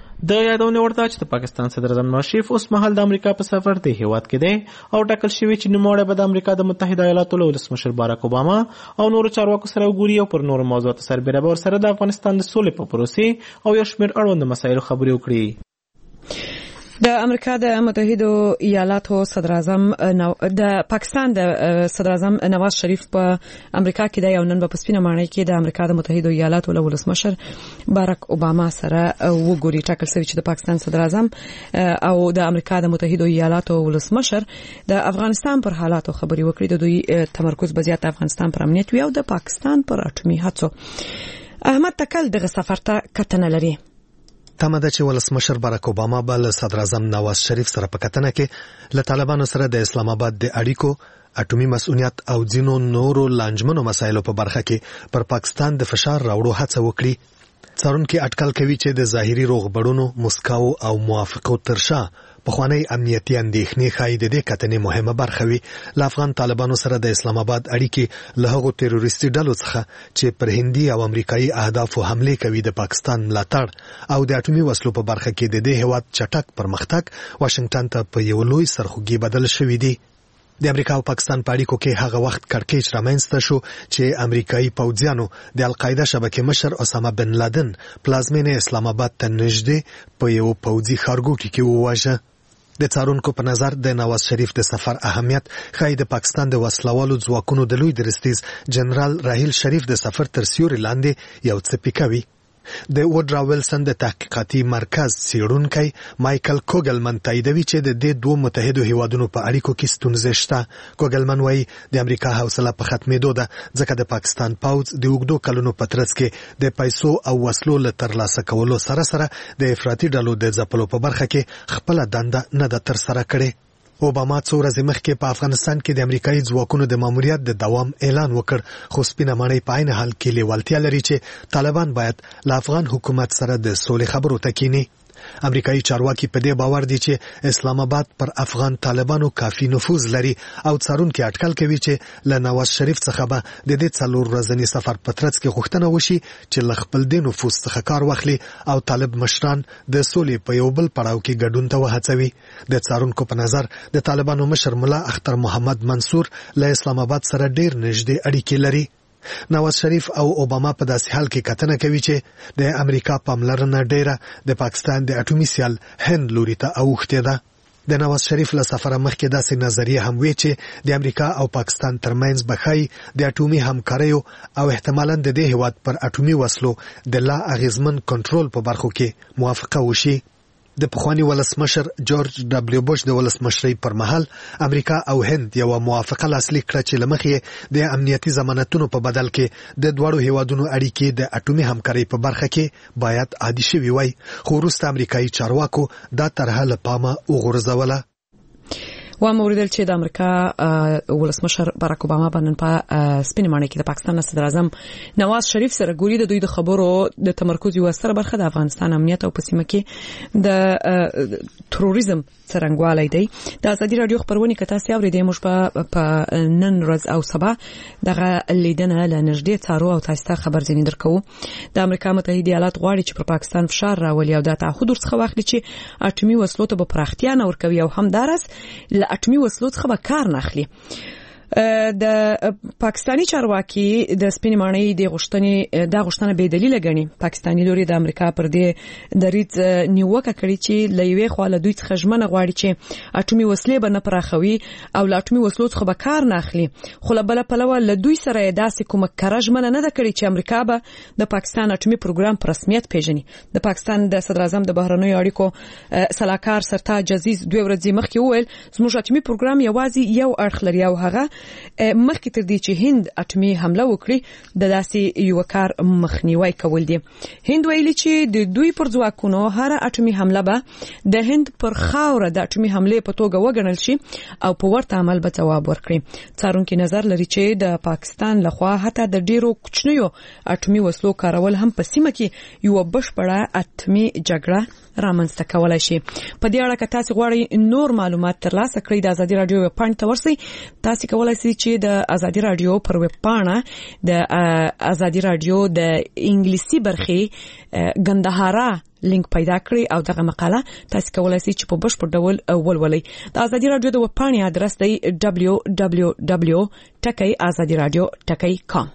[SPEAKER 12] د یادونې وړ ده چې د پاکستان صدراعظم نواز شریف اوس مهال د امریکا په سفر دی هیواد کې دی او ټاکل شوی چې نوموړی به د امریکا د متحده ایالاتو له ولسمشر باراک اوباما او نورو چارواکو سره وګوري او پر نورو موضوعاتو سربېره به ورسره د افغانستان د سولې په پروسې او یو شمېر اړوند مسایلو خبرې وکړي.
[SPEAKER 1] د امریکا د متحده ایالاتو صدراعظم د پاکستان د صدراعظم نواز شریف په امریکا کې د یو نن په سپینه ماڼۍ کې د امریکا د متحده ایالاتو له ولسمشر باراک اوباما سره وګوري. ټاکل شوی چې د پاکستان صدراعظم او د امریکا د متحده ایالاتو ولسمشر د افغانستان پر حالاتو خبري وکړي. د دوی تمرکز به زیات افغانستان پر امنیت وي او د پاکستان پر اټومي هڅو. احمد تکل دغه سفر ته کتنه لري.
[SPEAKER 14] تمه ده چې ولسمشر باراک اوباما به له صدراعظم نواز شریف سره په کتنه کې له طالبانو سره د اسلام آباد د اړیکو، اټومي مسؤلیت او ځینو نورو لانجمنو مسایلو په برخه کې پر پاکستان د فشار راوړو هڅه وکړي. څارونکي اټکل کوي چې د ظاهري روغبړونو، مسکاو او موافقو ترشا پخوانی امنیتي اندېښنې ښایي د دې کتنې مهمه برخه وي. له افغان طالبانو سره د اسلام آباد اړیکې له هغو تروریستي ډلو څخه چې پر هندي او امریکایي اهدافو حملې کوي د پاکستان ملاتړ او د اټومي وسلو په برخه کې د دې هېواد چټک پرمختګ واشنګټن ته په یو لوی سرخوږي بدل شوی دی. د امریکا او پاکستان په اړیکو کې هغه وخت کړکېچ رامنځته شو چې امریکایي پوځیانو د القاعده شبکې مشر اسامه بن لادن پلازمینې اسلام آباد ته نږدې په یو پوځي ښارګوټي کې وواژه. د څارونکو په نظر د نواز شریف د سفر اهمیت ښایي د پاکستان د وسلوالو ځواکونو د لوی درستیز جنرال راحیل شریف د سفر تر سیوري لاندې یو څه پیکه وي. د وډرا ویلسن د تحقیقاتي مرکز څېړونکی مایکل کوګلمن تاییدوي چې د دې دوه متحدو هیوادونو په اړیکو کې ستونزې شته. کوګلمن وایي د امریکا حوصله په ختمېدو ده ځکه د پاکستان پوځ د اوږدو کلونو په ترڅ کې د پیسو او وسلو له ترلاسه کولو سره سره د افراطي ډلو د ځپلو په برخه کې خپله دنده نه ده ترسره کړې. اوباما څو ورځې مخکې په افغانستان کې د امریکایي ځواکونو د ماموریت د دوام اعلان وکړ، خو سپینه ماڼۍ په عین حال کې لیوالتیا لري چې طالبان باید له افغان حکومت سره د سولې خبرو ته کیني. امریکایي چارواکي په دې باور دي چې اسلام آباد پر افغان طالبانو کافي نفوذ لري او څارونکي اټکل کوي چې له نواز شریف څخه به د دې څلور ورځني سفر په ترڅ کې غوښتنه وشي چې له خپل د نفوذ څخه کار واخلي او طالب مشران د سولې په یو بل پړاو کې ګډون ته وهڅوي. د څارونکو په نظر د طالبانو مشر ملا اختر محمد منصور له اسلام آباد سره ډېر نږدې اړیکې لري. نواز شریف او اوباما په داسې حال کې کتنه کوي چې د امریکا پاملرنه ډیره د پاکستان د اټومي سیال هند لوري ته اوښتې ده. د نواز شریف له سفره مخکې داسې نظریه هم وی چې د امریکا او پاکستان ترمنځ بخای د اټومي همکاریو او احتمالاً د دې هیواد پر اټومي وسلو د لا اغیزمن کنټرول په برخو کې موافقه وشي. د پخوانی ولسمشر جورج دبلیو بوش د ولسمشرۍ پر مهال امریکا او هند یو موافقه لاسلیک کړه چې لمخې د امنیتي ضمانتونو په بدل کې د دوړو هیوادونو اړیکې د اټومي همکارۍ په برخه کې باید عادي شوي وای، خو وروسته امریکایي چارواکو دا طرحه له پامه وغورځوله.
[SPEAKER 1] و موریدل چې د امریکا ولسمشر باراک اوباما باندې په سپینې ماڼۍ کې د پاکستان صدر اعظم نواز شریف سره ګوري د دوی د خبرو د تمرکز یو ستره برخه د افغانستان امنیت او په سیمه کې د تروریزم څرنګوالی دی. د ازادي رادیو خبرونه کې تاسو اورېدئ، موږ په نن ورځ او سبا دغه لیدنه له نږدې څارو او تاسو ته خبر ځینې درکوو. د امریکا متحده ایالات غواړي چې پر پاکستان فشار راولي او د تعهد ورڅخه واخلي چې اټومي وسلو ته به پراختیا نه ورکوي او همدارس اټومي وسلو څخه به کار نه اخلي. د پاکستانی چارواکي د سپینې ماڼۍ د غوښتنې د غوښتنه بې دلیله ګڼي. پاکستانی لوري د امریکا پر دې دریځ نیوکه کړې چې له یوې خوا له دوی څخه ژمنه غواړي چې اټومي وسلې به نه پراخوي او له اټومي وسلو څخه به کار نه اخلي، خو له بله پلوه له دوی سره یې داسې کومه کره ژمنه نه ده کړې چې امریکا به د پاکستان اټومي پروګرام په رسمیت پیژني. د پاکستان د صدر اعظم د بهرنیو اړیکو سلاکار سرتاج عزیز دوه ورځې مخکې وویل زموږ اټومي پروګرام یوازې یو اړخ لري او هغه مخکې تر دې چې هند اټومي حمله وکړي د داسې یو کار مخنیوي کول دي. هند ویلي چې د دوی پر ځواکونو هر اټومي حمله به د هند پر خاوره د اټومي حمله په توګه وګڼل شي او په ورته عمل به ځواب ورکړي. څارونکي نظر لري چې د پاکستان لخوا حتی د ډیرو کوچنیو اټومي وسلو کارول هم په سیمه کې یو بشپړه اټومي جګړه رامنځته کولای شي. په دې اړه که تاسو غواړئ نور معلومات ترلاسه کړئ د ازادي رادیو ویب پاڼې ته ورسئ. تاسو کولای شئ چې د ازادي رادیو پر ویب پاڼه د ازادي رادیو د انګلیسي برخې ګندهارا لینک پیدا کړئ او دغه مقاله تاسو کولای شئ چې په بشپړ ډول ولولئ. د ازادي رادیو د ویب پاڼې ادرس دی دبلیو دبلیو دبلیو ټکی ازادي رادیو ټکی کام.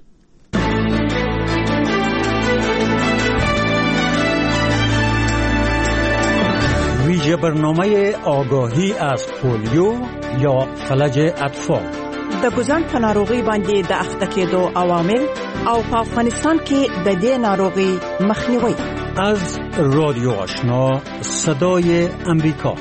[SPEAKER 15] ویژه برنامه آگاهی از پولیو یا فلج اطفال
[SPEAKER 16] د ګوزن په ناروغي باندې د اخته کېدو عوامل او په افغانستان کې د دې ناروغي مخنیوي.
[SPEAKER 15] از رادیو آشنا صدای امریکا.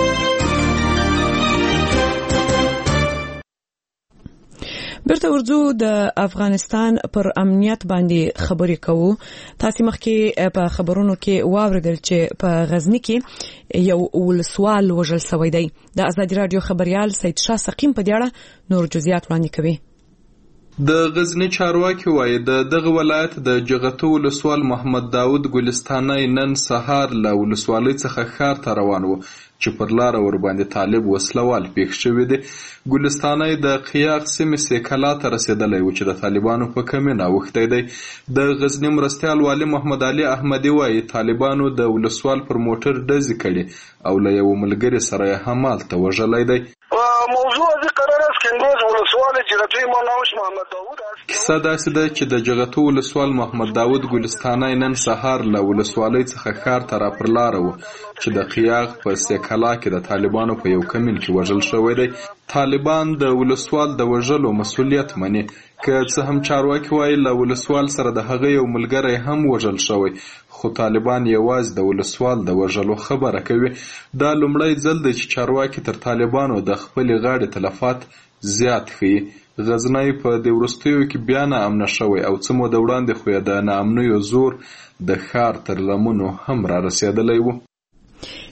[SPEAKER 1] برته ورځو د افغانستان پر امنیت باندې خبرې کوو. تاسو مخکې په خبرونو کې واوریدل چې په غزنی کې یو ولسوال وژل شوی دی. د ازادي رادیو خبريال سید شاه سقیم په دې اړه نور جزئیات وړاندې کوي.
[SPEAKER 17] د غزنی چارواکي وایي د دغه ولایت د جغتو ولسوال محمد داود ګلستاني نن سهار له ولسوالۍ څخه ښار ته روان و چې پر لار ور باندې طالب وسلوال پیښ شوی دی. ګلستاني د قیاق سیمې سیکلا ته رسیدلی و چې د طالبانو په کمینه اوښتی دی. د غزنی مرستیال والي محمد علي احمدي وایي طالبانو د ولسوال پر موټر ډزې کړي او له یو ملګري سره یې همالته وژلی دی.
[SPEAKER 18] موضوع از قرار است که امروز ولسوال جغتوی ما نامش محمد داود است.
[SPEAKER 17] کیسه داسې ده چې د جغتو ولسوال محمد داود ګلستاني نن سهار له ولسوالۍ څخه ښار ته را پر لاره و چې د قیاق په سیکلا کې د طالبانو په یو کمین کې وژل شوی دی. طالبان د ولسوال د وژلو مسؤلیت مني، که څه هم چارواکي وایي له ولسوال سره د هغه یو ملګری هم وژل شوی، خو طالبان یوازې د ولسوال د وژلو خبره کوي. دا لومړی ځل دی چې چارواکي تر طالبانو د خپلې غاړې تلفات زیات ښیي. غزنی په دې وروستیو کې بیا ناامنه شوی او څه موده وړاندې خو یې د ناامنیو زور د ښار تر لمنو هم را رسېدلی و.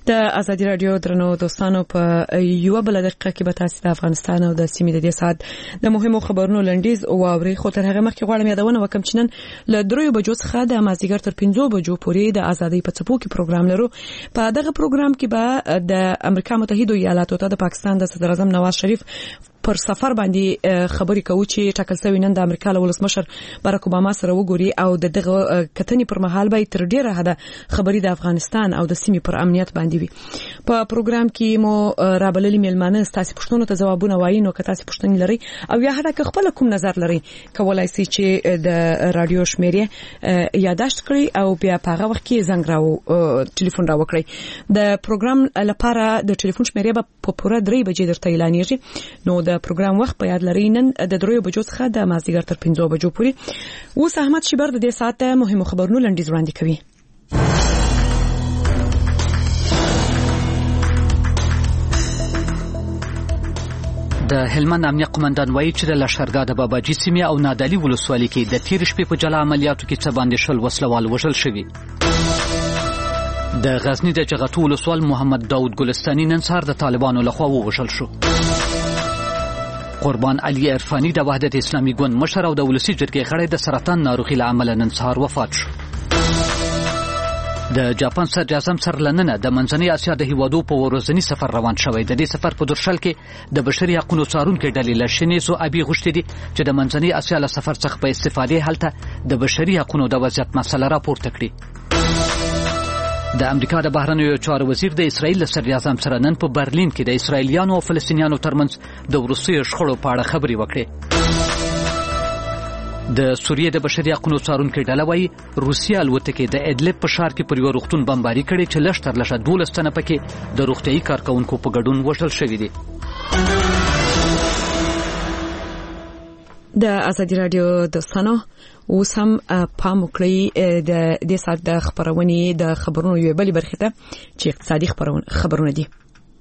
[SPEAKER 1] د ازادي رادیو درنو دوستانو په یو بل دقیقه کې به تاسو د افغانستان او د سیمې د دې سات د مهمو خبرونو لنډیز او اوري خو تر هغه مخکې غواړم یادونه وکم چې نن له دریو بجو څخه د مازیګر تر پنځو بجو پورې د ازادي په څپو کې پروګرام لرو. په دغه پروګرام کې به د امریکا متحده ایالاتو ته د پاکستان د صدر اعظم نواز شریف پر سفر باندې خبري کوي چې ټاکل شوی نن د امریکا له ولسمشر باراک اوباما سره وګوري او د دغه کتنې پر مهال به تر ډیره حد خبري د افغانستان او د سیمې پر امنیت باندې وي. په پروګرام کې مو رابللي میلمانه تاسو پوښتنو ته ځوابونه وایي، نو که تاسو پوښتنې لري او یا هدا که خپل کوم نظر لري کولای شئ چې د رادیو شمیرې یاداشت کړئ او بیا په هغه وخت کې زنګ راو ټلیفون را وکړئ. د پروګرام لپاره د ټلیفون شمیرې به په پوره درې بجې درته اعلانېږي. نو د پروګرام وخت په یاد لرئ نن د دریو بجو څخه د مازیګر تر پنځو بجو پورې. اوس احمد شیبر د دې ساعت مهمو خبرونو لنډیز وړاندې کوي.
[SPEAKER 4] د هلمند امنیه قومندان وایي چې د لښکرګاه د باباجي سیمې او نادعلي ولسوالۍ کې د تیر شپې په جلا عملیاتو کې څه باندې شل وسلوال وژل شوي. د غزنی د جغتو ولسوال محمد داود ګلستاني نن سهار د طالبانو لخوا ووژل شو. قربان علي عرفاني د وحدت اسلامي ګوند مشر او د ولسی جرګې غړی د سرطان ناروغي له امله نن سهار وفات شو. د جاپان صدر اعظم سره لننه د منځنۍ اسیا د هیوادو په ورځنی سفر روان شوی. د دې سفر په درشل کې د بشري حقوقو څارونکو ډلې له شینیسو ابي غوښتي دي چې د منځنۍ اسیا له سفر څخه په استفادې حالت د بشري حقوقو د وضعیت مسله راپورته کړي. د امریکا د بهرنیو چارو وزیر د اسرایل صدر اعظم سره نن په برلین کې د اسرایلیانو او فلسطینیانو ترمنځ د وروستیو شخړو په اړه خبرې وکړې. د سوریې د بشري حقوقو څارونکو ډله وايي روسیا الوتکې د ادلب په ښار کې پر یو روغتون بمباري کړې چې لږ تر لږه دولس تنه پکې د روغتیايي کارکونکو په ګډون وژل شوي دي.
[SPEAKER 1] د ازادي رادیو دوستانو اوس هم پام وکړئ د دې ساعت د خبرونې د خبرونو یو بل برخه ته چې اقتصادي خبرونه دي.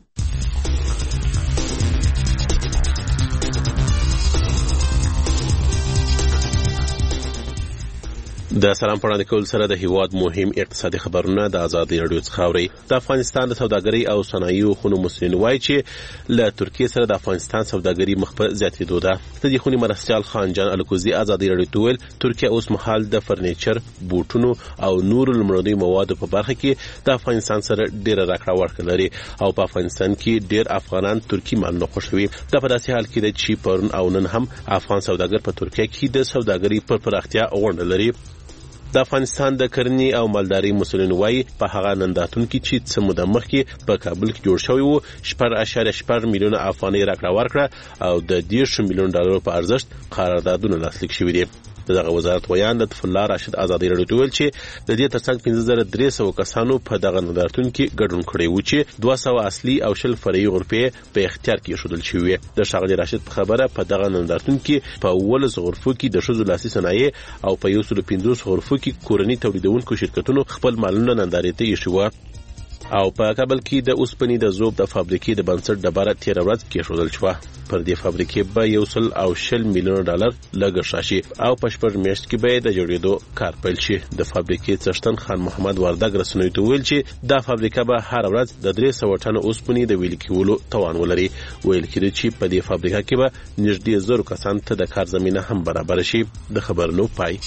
[SPEAKER 19] د سلام پړاند کول سره د هیواد مهم اقتصادي خبرونه د ازادي رادیو څخه اوري. د افغانستان د سوداګرۍ او صنایعو خونو مسؤلین وایي چې له ترکیه سره د افغانستان سوداګري مخ په زیاتېدو ده. د دې خونې مرستیال خان جان الکوزي ازادي رادیو ته ویل ترکیه اوس مهال د فرنیچر، بوټونو او نورو لمړنیو موادو په برخه کې د افغانستان سره ډېر راکړه ورکړه لري او په افغانستان کې ډېر افغانان ترکی مالونه خوښوي. دا په داسې حال کې ده چې پرون او نن هم افغان سوداګر په ترکیه کې د سوداګرۍ پر پراختیا غونډه لري. د افغانستان د کرنې او مالدارۍ مسؤلین وایي په هغه نندارتون کې چې څه موده مخکې په کابل کې جوړ شوی وو شپږ اعشاریه شپږ میلیونه افغانۍ راکړه ورکړه او د دېرش میلیون ډالرو په ارزښت قراردادونه لاسلیک شوي دي. دغه وزارت ویان لطف الله راشد ازادي رادیو ته ویل چې د دې ترڅنګ پنځه زره درې سوه کسانو په دغه نندارتون کې ګډون کړی وو چې دوه سوه اصلي او شل فرعي غرفې په اختیار کې ایښودل شوي. د ښاغلي راشد په خبره په دغه نندارتون کې په اوولس غرفو کې د ښځو لاسي صنایع او په یو سلو پنځوس غرفو کې کورني تولیدونکو شرکتونو خپل مالونه نندارې ته ایښي وو او په کابل کې د اوسپنې د ذوب د فابریکې د بنسټ ډبره تېره ورځ کېښودل شوه. پر دې فابریکې به یو سل او شل میلیونه ډالر لګښت راشي او په شپږ میاشت کې به د جوړېدو کار پیل شي. د فابریکې څښتن خان محمد وردګ رسنیو ته ویل چې دا فابریکه به هر ورځ د درې سوه ټنه اوسپنې د ویلې کولو توان ولري. ویل کېږي چې په دې فابریکه کې به نږدې زرو کسانو ته د کار زمینه هم برابر شي. د خبرونو پای.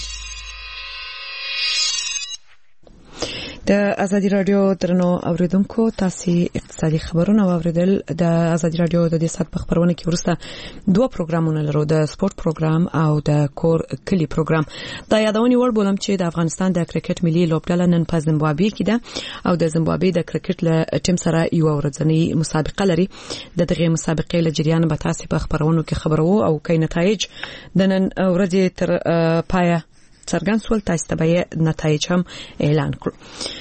[SPEAKER 1] د ازادي رادیو درنو اوریدونکو تاسو اقتصادي خبرونه واوریدل. د ازادي رادیو د دې سات په خبرونه کې ورسته دوه پروګرامونه لرو، د سپورت پروګرام او د کور کلی پروګرام. دا یادونې ور بولم چې د افغانستان د کرکټ ملي لوبډله نن په زیمبابوې کې ده او د زیمبابوې د کرکټ له ټیم سره یو ورځنی مسابقه لري. د دغه مسابقې له جریان به تاسو په خبرونو کې خبرو او کای نتایج د نن ورځې تر پایه څرګند سول. تاسو ته به نتایج هم اعلان کړو.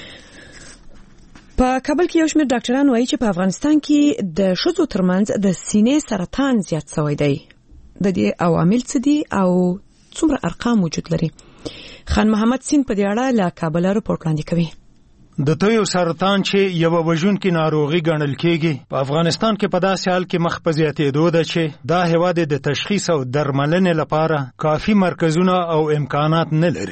[SPEAKER 1] په کابل کې یو شمېر ډاکټران وایي چې په افغانستان کې د ښځو ترمنځ د سینې سرطان زیات شوی دی. د دې عوامل څه دي او څومره ارقام وجود لري؟ خان محمد سین په دې اړه له کابل رپورټ وړاندې کوي.
[SPEAKER 20] د تویو سرطان چې یو وژونکې ناروغي ګڼل کېږي په افغانستان کې په داسې حال کې مخ په زیاتېدو ده چې دا هېواد د تشخیص او درملنې لپاره کافي مرکزونه او امکانات نه لري.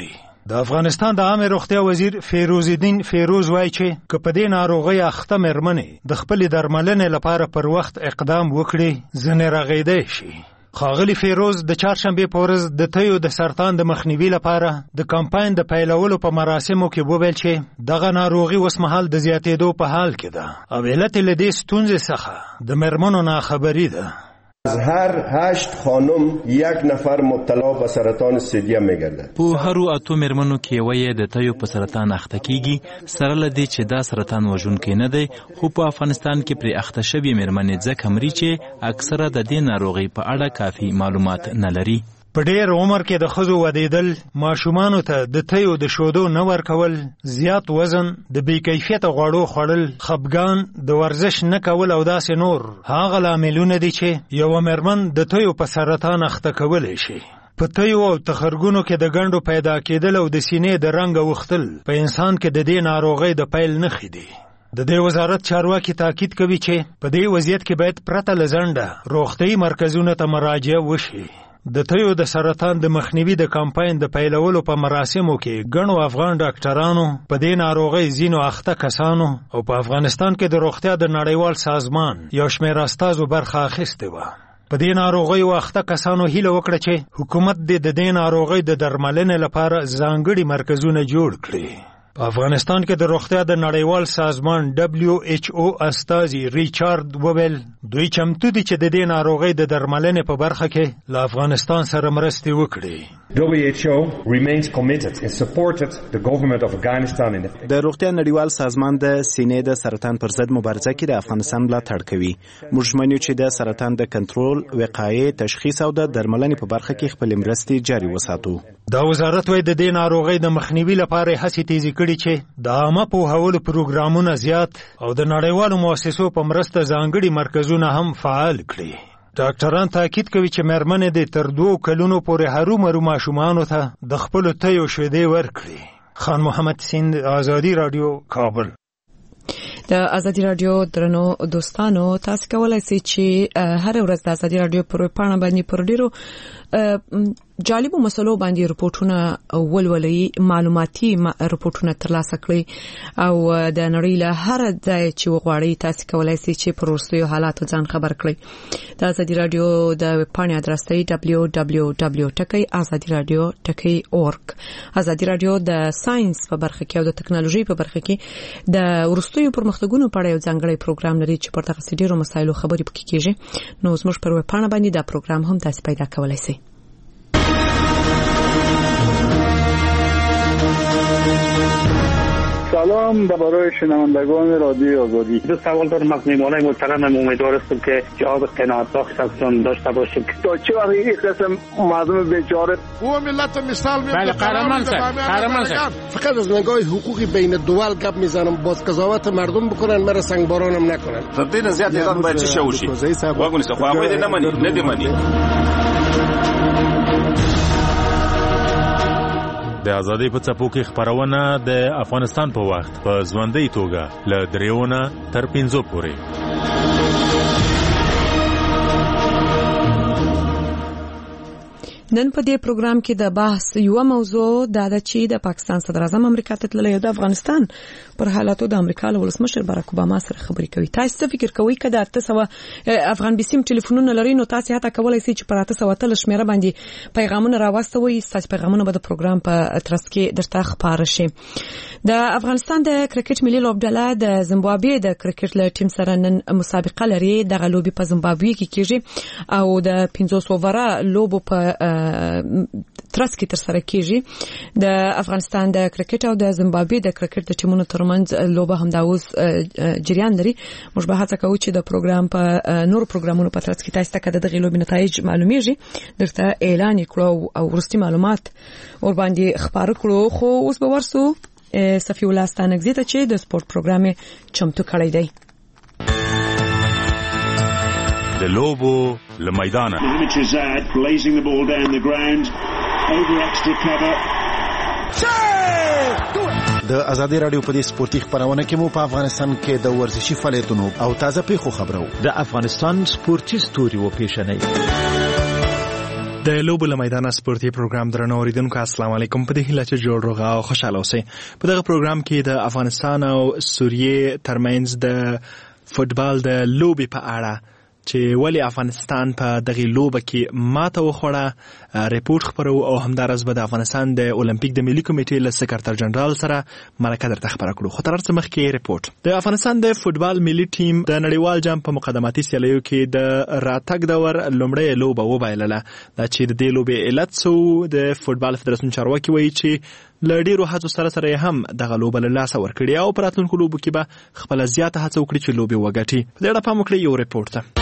[SPEAKER 20] د افغانستان د عامه روغتیا وزیر فیروز الدین فیروز وایي چې که په دې ناروغۍ اخته مېرمنې د خپلې درملنې لپاره پر وخت اقدام وکړي ځنې رغېدی شي. ښاغلي فیروز د چهارشنبې په ورځ د تیو د سرطان د مخنیوي لپاره د کمپاین د پیلولو په مراسمو کې وویل چې دغه ناروغي اوس مهال د زیاتېدو په حال کې ده او علت یې له دې ستونزې څخه د مېرمنو ناخبري ده.
[SPEAKER 21] از هر هشت خانم یک نفر مبتلا به سرطان ثدیه میگردد.
[SPEAKER 22] په هرو اتو مېرمنو کې یوه یې د تیو په سرطان اخته کیږي، سره له دې چې دا سرطان وژونکی نه دی، خو په افغانستان کې پرې اخته شوي مېرمنې ځکه مري چې اکثره د دې ناروغۍ په اړه کافي معلومات نه لري.
[SPEAKER 20] په ډېر عمر کې د ښځو ودېدل، ماشومانو ته د تیو د شودو نه ورکول، زیات وزن، د بې کیفیته غوړو خوړل، خپګان، د ورزش نه کول او داسې نور هغه لاملونه دي چې یوه مېرمن د تیو په سرطان اخته کولی شي. په تیو او تخرګونو کې د ګنډو پیدا کېدل او د سینې د رنګ اوښتل په انسان کې د دې ناروغۍ د پیل نښې دي. د دې وزارت چارواکي تاکید کوي چې په دې وضعیت کې باید پرته له ځنډه روغتیايي مرکزونو ته مراجعه وشي. د تیو د سرطان د مخنیوي د کمپاین د پیلولو په مراسمو کې ګڼو افغان ډاکټرانو، په دې ناروغۍ ځینو اخته کسانو او په افغانستان کې د روغتیا د نړیوال سازمان یو شمېر استازو برخه اخیستې وه. په دې ناروغۍ اخته کسانو هیله وکړه چې حکومت دې د دې ناروغۍ د درملنې لپاره ځانګړي مرکزونه جوړ کړي. په افغانستان کې د روغتیا د نړیوال سازمان دبلیو ایچ او استازي ریچارډ وویل دوی چمتو دي چې د دې ناروغۍ د درملنې په برخه کې له افغانستان سره مرستې وکړي.
[SPEAKER 23] W H O remains committed and supported the government of Afghanistan in the
[SPEAKER 2] د روغتیا نړیوال سازمان د سینې د سرطان پر ضد مبارزه کې د افغانستان ملاتړ کوي. موږ ژمن یو چې د سرطان د کنټرول، وقایې، تشخیص او د درملنې په برخه کې خپل مرستې جاري وساتو.
[SPEAKER 20] دا وزارت وايي د دې ناروغۍ د مخنیوي لپاره هڅې تیزې کړي چې د عامه پوهولو پروګرامونه زیات او د نړیوالو مؤسسو په مرسته ځانګړي مرکزونه هم فعال کړي. ډاکټران تاکید کوي چې مېرمنې د تر دوو کلونو پورې هرومرو ماشومانو ته د خپلو تیو شیدې ورکړي. خان محمد سیند، آزادي راډیو، کابل.
[SPEAKER 1] د ازادي راډیو درنو دوستانو، تاسو کولای شئ چې هر ورځ د ازادي راډیو پر پاڼه باندې پر ډیرو جالبو مسلو باندې رپورټونه ولولئ، معلوماتي رپورټونه ترلاسه کړئ او د نړۍ له هر ځای چې وغواړئ تاسو کولای شئ چې پر وروستیو حالاتو ځان خبر کړئ. د ازادي راډیو د پاڼې ادرس دی دبلیو دبلیو دبلیو ټکی ازادي راډیو ټکی اورګ. ازادي راډیو د ساينس په برخه کې او د ټکنالوژي په برخه کې د وروستیو پرمختګونو په اړه یو ځانګړی پروګرام لري چې پر دغه ډیرو مسایلو خبرې پکې کیږي. نو زموږ پر پاڼه باندې دا پروګرام هم تاسو پیدا کولای شئ.
[SPEAKER 24] سلام برای شنوندگان رادیو آزادی. دو سوال دارم از میهمانان محترمم، امیدوار هستم که جواب قناعت بخشتون داشته باشیم.
[SPEAKER 13] تا چه وقت این قسم مردم بیچاره
[SPEAKER 25] و ملت مثال میاد.
[SPEAKER 26] بله قهرمان صاحب، قهرمان صاحب.
[SPEAKER 25] فقط از نگاه حقوقی بین دول گپ میزنم، باز قضاوت مردم بکنن، مرا سنگبارانم نکنن.
[SPEAKER 27] تبدیل زیاد ایران باید چه شوشی؟ واگونی سه خواهی باید نمانی، ندیمانی.
[SPEAKER 28] د ازادۍ په څپو کې خبرونه د افغانستان په وخت په ژوندۍ توګه له دریونه تر پنځو پورې.
[SPEAKER 1] نن په دې پروګرام کې د بحث یو موضوع دا ده چې د پاکستان صدر اعظم امریکا ته تللی او د افغانستان پر حالاتو د امریکا له ولسمشر باراک اوباما سره خبرې کوي. تاسو څه فکر کوئ کله اته سوه افغان بسیم ټلیفونونه لري؟ نو تاسو هڅه کولای شئ چې پر اته سوه تل شمیره باندې پیغامونه راوستوي. تاسو پیغامونه به د پروګرام په ترڅ کې درته خبر شي. د افغانستان د کرکټ ملي لوبډله د زیمبابوې د کرکټ له ټیم سره نن مسابقه لري. دغه لوبي په زیمبابوې کې کیږي او د پنځوس اووره لوبو په ترڅ کې ترسره کیږي. د افغانستان د کرکټ او د زیمبابوې د کرکټ د ټیمونو ترمنځ لوبه هم دا اوس جریان لري. موږ به هڅه کوو چې د پروګرام په نور پروګرامونو په ترڅ کې تاسو ته دغه لوبې نتایج معلومیږي درته اعلان کړو او ورستي معلومات ور باندې خبر کړو. خو اوس به ورسو صفی الله ستانګزی ته چې د سپورت پروګرام چمتو کړی دی.
[SPEAKER 28] د لوبو له میدانه
[SPEAKER 29] د ازادي رادیو په دې سپورتي خبرونه کې مو په افغانستان کې د ورزشي فعالیتونو او تازه پیښو خبرو
[SPEAKER 30] د افغانستان سپورتي ستوري و پیښنې
[SPEAKER 3] د لوبو له میدان سپورتي پروګرام درنو اوریدونکو السلام علیکم. په دې هیله چې جوړ روغ او خوشاله اوسئ. په دغه پروګرام کې د افغانستان او سوریې ترمنځ د فوتبال د لوبې په اړه چې ولی افغانستان په دغه لوبه کې ماته وخوړه ریپورت خبرو او همدارس به د افغانستان د اولمپیک د ملي کمیټې له سکرټر جنرال سره مرکه درته خبره کړو. خو تر څه مخکې ریپورت د افغانستان د فوتبال ملي ټیم د نړیوال جام په مقدماتي سیالیو کې د راتګ دور لومړی لوبه وبایلله. دا چې د دې لوبې علت څه د فوتبال فدراسیون چارواکي وایي چې له ډیرو هڅو سره سره هم دغه لوبه له لاسه ورکړې او په راتلونکو لوبو کې به خپله زیاته هڅه وکړي چې لوبې وګټي. په دې اړه پام وکړئ یو ریپورت ته.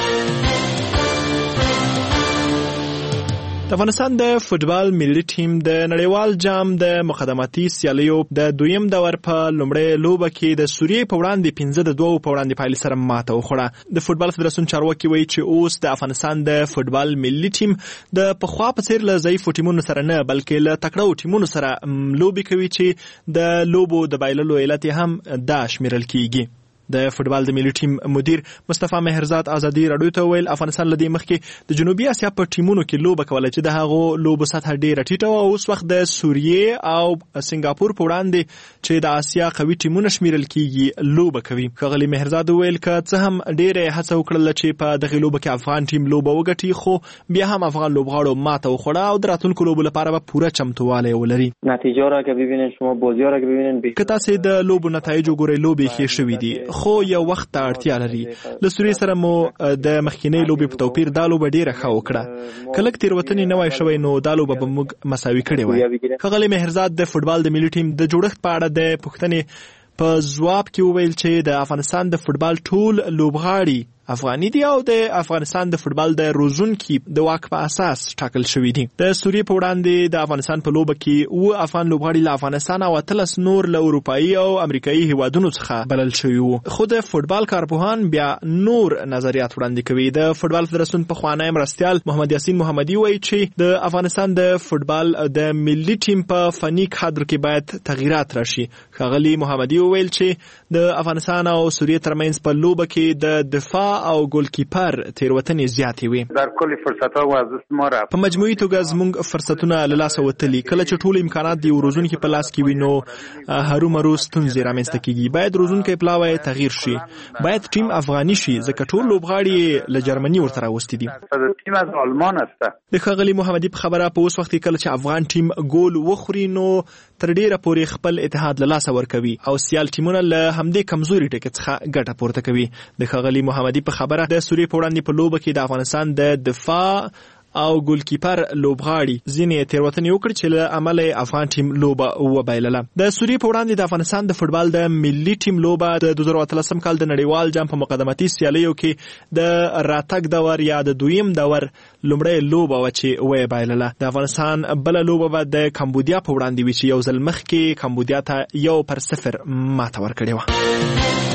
[SPEAKER 3] د افغانستان د فوتبال ملي ټیم د نړیوال جام د مقدماتي سیالیو د دویم دور په لومړۍ لوبه کې د سوریې په وړاندې پنځه د دوو په وړاندې پایلې سره ماته وخوړه. د فوتبال فدراسیون چارواکي وایي چې اوس د افغانستان د فوتبال ملي ټیم د پخوا په څیر له ضعیفو ټیمونو سره نه بلکې له تکړو ټیمونو سره لوبې کوي چې د لوبو د بایللو علت هم دا شمیرل کیږي. د فوتبال د ملي ټیم مدیر مصطفی مهرزاد ازادي رادیو ته ویل افغانستان لدی مخکې د جنوبي اسیا په ټیمونو کې لوبه کوله چې د هغو لوبو سطح ډیره ټیټه او اوس وخت د سوریې او سنگاپور په وړاندې چې د اسیا قوي ټیمونه شمیرل کیږي لوبه کوي. ښاغلي مهرزاد ویل که څه هم ډیره هڅه وکړل چې په دغه لوبه کې افغان ټیم لوبه وګټي خو بیا هم افغان لوبغاړو ماته وخوړه او د راتلونکو لوبو لپاره به پوره چمتووالی ولري.
[SPEAKER 5] نتیجه را که ببینید شما بازی را که ببینید
[SPEAKER 3] که تاسو د لوبو نتایج وګورئ لوبې ښې شوې دي خو یو وخت ته اړتیا لري. له سوریې سره مو د مخکینۍ لوبې په توپیر دا لوبه ډیره ښه وکړه. که لږ تېروتنې نه وای شوی نو دا لوبه به موږ مساوي کړې وای. ښاغلي مهرزاد د فوتبال د ملي ټیم د جوړښت په اړه د پوښتنې په ځواب کې وویل چې د افغانستان د فوتبال ټول لوبغاړي افغاني دي او د افغانستان د فوتبال د روزونکي د واک په اساس ټاکل شوی دي. د سوریې په وړاندې د افغانستان په لوبه کې و افغان لوبغاړي له افغانستان او اتلس نور له اروپایي او امریکایي هیوادونو څخه بلل شوي وو. خو د فوتبال کارپوهان بیا نور نظریات وړاندې کوي. د فوتبال فدراسیون پخوانی مرستیال محمد یاسین محمدي وایي چې د افغانستان د فوتبال د ملي ټیم په فني کادر کې باید تغییرات راشي. ښاغلي محمدي وویل چې د افغانستان او سوریې ترمنځ په لوبه کې د دفاع او ګولکیپر تیروتنې زیاتې وي.
[SPEAKER 24] در کلی فرصت‌ها و از دست ما رفت.
[SPEAKER 3] په مجموعي توګه زموږ فرصتونه له لاسه وتلي. کله چې ټول امکانات د روزونکي په لاس کې وي نو هرومرو ستونزې رامنځته کیږي. باید روزونکي پلاوی تغییر شي. باید ټیم افغاني شي ځکه ټول لوبغاړي له جرمني ورته راوستي دي.
[SPEAKER 24] ټیم از آلمان است.
[SPEAKER 3] د ښاغلي محمدي په خبره په اوس وخت کې کله چې افغان ټیم ګول وخوري نو تر ډیره پورې خپل اتحاد له لاسه ورکوي او سیال ټیمونه له همدې کمزوري ټکي څخه ګټه پورته کوي. د ښاغلي محمدي په خبره د سوریې په وړاندې په لوبه کې د افغانستان د دفاع او ګولکیپر لوبغاړي ځینې تیروتنې وکړي چې له امله افغان ټیم لوبه وبایلله. د سوریې په وړاندې د افغانستان د فوتبال د ملي ټیم لوبه د دوه زره اتلسم کال د نړیوال جام په مقدماتي سیالیو کې د راتګ دور یا د دویم دور لومړی لوبه وه چې وبایلله. د افغانستان بله لوبه به د کمبودیا په وړاندې وي چې یو ځل مخکې کمبودیا ته یو پر صفر ماته ورکړې وه.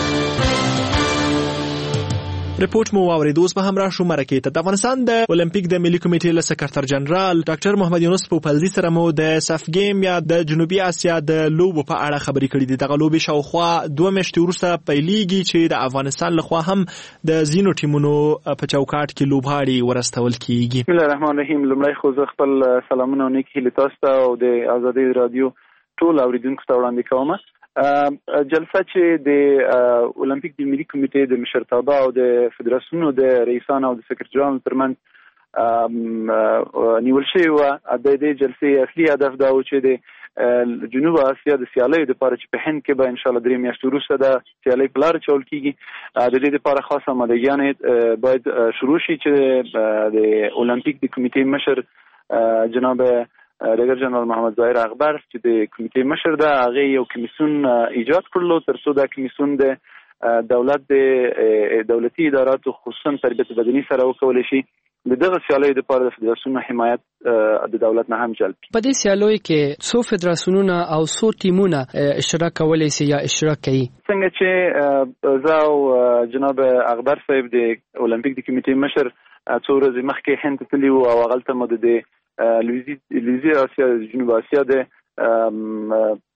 [SPEAKER 3] ریپورت مو واورید. اوس به هم راشو مرکې ته. د افغانستان د اولمپیک د ملي کمیټې له سکرټر جنرال ډاکټر محمد یونس پوپلزي سره مو د سف گیم یا د جنوبي اسیا د لوبو په اړه خبرې کړې دي. دغه لوبې شاوخوا دوه میاشتې وروسته پیلېږي چې د افغانستان لخوا هم د ځینو ټیمونو په چوکاټ کې لوبغاړي ورستول کیږي.
[SPEAKER 24] بسم الله الرحمن الرحیم. لومړی خو زه خپل سلامونه او نیکې هیلې تاسو ته او د ازادۍ رادیو ټول اوریدونکو ته وړاندې کوم. جلسه چې د اولمپیک د ملي کمیټې د مشرتابه او د فدراسیونو د رئیسانو او د سکرټریانو ترمنځ نیول شوې وه. د دې جلسې اصلي هدف دا و چې د جنوب اسیا د سیالیو دپاره چې په هند کې به انشاءالله درې میاشتې وروسته د سیالۍ په لاره چول کېږي. د دې دپاره خاص آمادګیانې باید شروع شي چې د اولمپیک د کمیټې مشر جناب ډګر جنرال محمد ظاهر اغبر چې د کمیټې مشر ده هغه یو کمیسیون ایجاد کړلو تر څو دا کمیسیون د دولت د دولتي اداراتو خصوصا تربیت بدني سره وکولی شي د دغه سیالیو دپاره د فدراسیونونو حمایت د دولت نه هم جلب کړي.
[SPEAKER 6] په دې سیالیو کې څو فدراسیونونه او څو ټیمونه اشتراک کولی شي یا اشتراک کوي؟
[SPEAKER 24] څنګه چې زه او جناب اغبر صاحب د اولمپیک د کمیټې مشر څو ورځې مخکې هند ته تللي وو او هغلته مو د لویزي اسیا جنوب اسیا د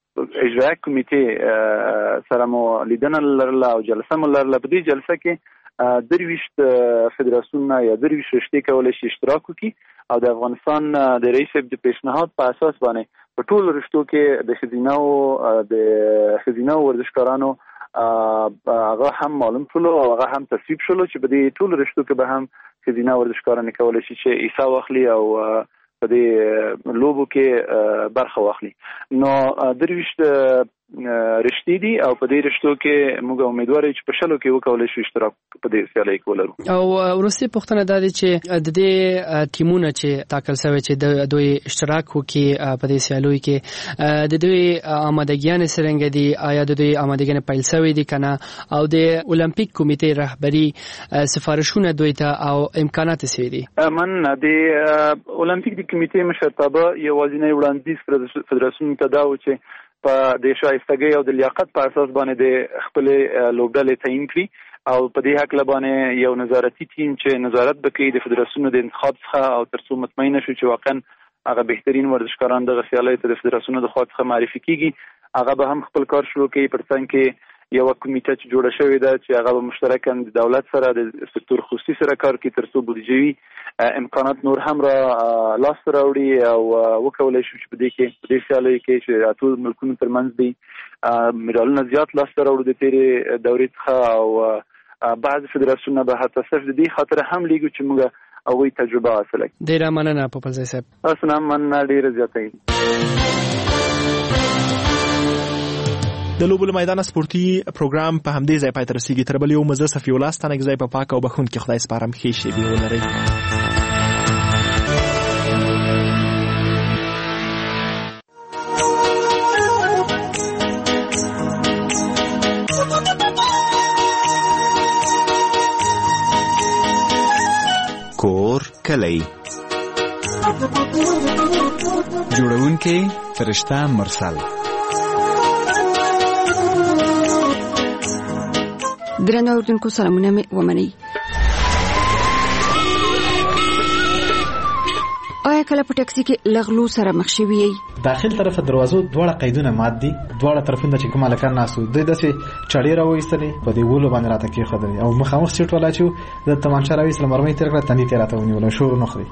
[SPEAKER 24] اجرایي کمیټې سره مو لیدنه لرله او جلسه مو لرله. په دې جلسه کې درویشت فدراسیون یا درویشت رشتې کولای شي اشتراک وکړي او د افغانستان د رئیس د پیشنهاد په اساس باندې په ټولو رشتو کې د ښځیناو د ښځیناو ورزشکارانو هغه هم معلوم شولو او هغه هم تصویب شولو چې په دې ټولو رشتو کې به هم ښځینه ورزشکاران کولی شي چې حصه واخلي او په دې لوبو کې برخه واخلي. نو درویشت رشتې دي او په دې رشتو کې موږ امیدوار یو چې په شلو کې وکولای شو اشتراک په دې سیالۍ کې ولرو.
[SPEAKER 6] او وروستي پوښتنه دا ده چې د دې ټیمونه چې ټاکل شوی چې د دوی اشتراک وکړي په دې سیالیو کې د دوی آمادګیان څرنګه دي، آیا د دوی آمادګیان پیل شوی دي کنه، او د اولمپیک کمیټې رهبری سفارشونه دوی ته او امکانات څه دي؟
[SPEAKER 24] من د اولمپیک د کمیټې مشرتابه یوازینی وړاندیز فدراسیون ته دا و چې په د شایستګۍ او د لیاقت په اساس باندې د خپل لوبډلې تعیین کړي او په دې حق لبانه یو نظارتي ټیم چې نظارت وکړي د فدراسیون د انتخاب څخه او ترڅو مطمئن شو چې واقعا هغه بهترین ورزشکاران د سیالۍ ته د فدراسیون د خوا څخه معرفي کیږي. هغه به هم خپل کار شروع کوي، پر څنګ کې یو کمیټه چې جوړه شوې ده چې هغه مشترکاً د دولت سره د سکتور خصوصي سره کار کوي ترڅو بودیجوي امکانات نور هم را لاس راوړي او وکولای شي چې په دې کې په دې سیالیو کې چې ټول ملکونو ترمنځ دي مډالونه زیات لاس راوړي د تیرې دورې څخه او بعض فدراسیونونه به حتی صرف د دې خاطر هم لیږو چې موږ هغوی تجربه حاصله کړو.
[SPEAKER 6] ډېره مننه پوپلزی صاحب.
[SPEAKER 24] اسنه مننه ډېره زیاته.
[SPEAKER 3] د لوبو له میدان سپورتي پروګرام په همدې ځای پای ته رسیږي. تر بل یو مزه صفي الله ستانک ځای په پاک او بخښونکي خدای سپارم. ښې شېبې ولرئ.
[SPEAKER 7] کور کلی جوړونکی فرشته مرسل.
[SPEAKER 8] درنو اوردونکو سلامونه مې ومنئ. آیا کله په ټاکسي کې لغلو سره مخ شوي یې؟
[SPEAKER 9] داخل طرف دروازو دواړه قیدونه مات دي، دواړه طرفونه چې کوم هلکان ناست وو دوی داسې چړې راوایستلې په دې ولو باندې راته کېښودلې او مخامخ سیټ والا چې د تمانچه راویستله مرمۍ تېره کړه تندي ته یې راته ونیوله شور ونه خوري.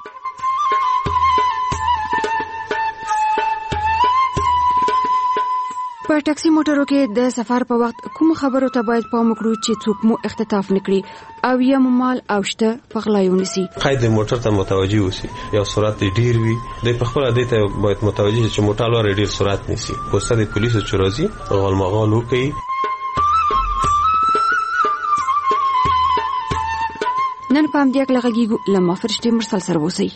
[SPEAKER 8] په ټاکسي موټرو کې د سفر په وخت کوم خبرو ته باید پام وکړو چې څوک مو اختطاف نکړي او یا مو مال او شته په غلا ونیسي؟
[SPEAKER 10] قید موټر ته متوجي اوسئ. یو سرعت ډیر وي د په خپل دې ته باید متوجي چې موټر لري ډیر سرعت نیسي. پوسټ د پولیسو چروزي غلمغال وکړي.
[SPEAKER 8] نن په همدې کې لغږیږو لمه فرشتي مرسل سره اوسئ.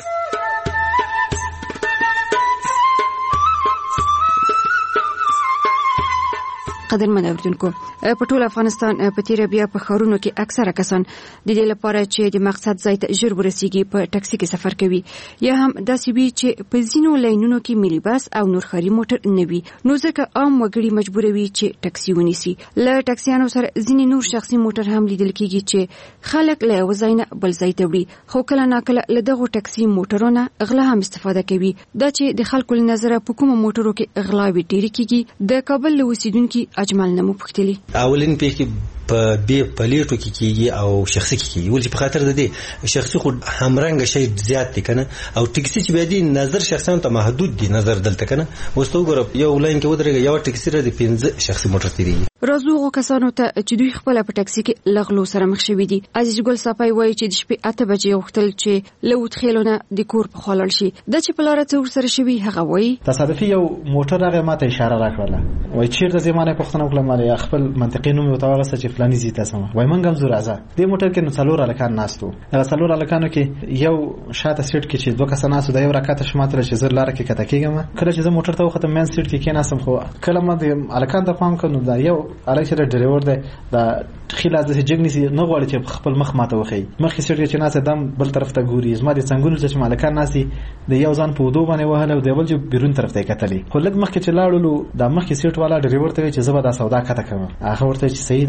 [SPEAKER 8] قدرمن اوردونکو، په ټول افغانستان په تیر بیا په ښارونو کې اکثره کسان د دې لپاره چې د مقصد ځای ته ژر ورسیږي په ټاکسي کې سفر کوي، یا هم داسې وي چې په ځینو لاینونو کې ملي بس او نور ښاري موټر نه وي، نو ځکه عام وګړي مجبور وي چې ټاکسي ونیسي. له ټاکسیانو سره ځینې نور شخصي موټر هم لیدل کېږي چې خلک له یو ځای نه بل ځای ته وړي، خو کله ناکله له دغو ټاکسي موټرونو غلا هم استفاده کوي. دا چې د خلکو له نظره په کومو موټرو کې غلاوې ډېرې کېږي، د کابل له اوسیدونکي اجمل نه مو پوښتلي.
[SPEAKER 11] اولین پیښې په دې پلیټو کې کېږي او شخصي کې کېږي، ولې په خاطر د دې شخصي خو همرنګه شی زیات دی کنه، او ټکسي چې بیا دي نظر شخصیان ته محدود دي نظر دلته کنه. اوس ته وګوره یو لاین کې ودرېږه یو ټکسي را د پنځه شخصي موټر تېرېږي.
[SPEAKER 8] راځو هغو کسانو ته چې دوی خپله په ټاکسي کې لغلو سره مخ شوي دي. عزیز ګل صافی وایي چې د شپې اته بجې غوښتل چې له وتخیلو نه د کور په خوا لاړ شي. دا چې په لاره څه ورسره شوي هغه وایي
[SPEAKER 9] تصادفي یو موټر راغی ماته اشاره راکړله، وایي چېرته ځې؟ ما نه پوښتنه وکړه، ما خپل منطقي نوم یې ورته واخیسته چې فلاني ځي ته ځم. وایي موږ هم ځو راځه. دې موټر کې نو څلور هلکان ناست وو. هغه څلور هلکانو کې یو شاته سیټ کې چې دوه کسه ناست وو، دا یو راکاته شو ماته چې زه لاره کې کته کېږم. کله چې زه موټر ته وختم مین سیټ کې کېناستم، خو کله ما د هلکان ته پام کړ نو دا یو هلک چې ډریور دی دا ښي لاس داسې جګ نیسي، نه غواړي چې خپل مخ ماته وښیي. مخکې سیټ کې چې ناست دم بل طرف ته ګوري. زما د څنګونو چې هلکان ناست دي د یو ځان په ودو باندې وهلی او د بل چې بیرون طرف ته یې کتلي. خو لږ مخکې چې لاړلو دا مخکې سیټ والا ډریور ته وایي چې زه به دا سودا کته کوم. هغه ورته چې صحیح ده،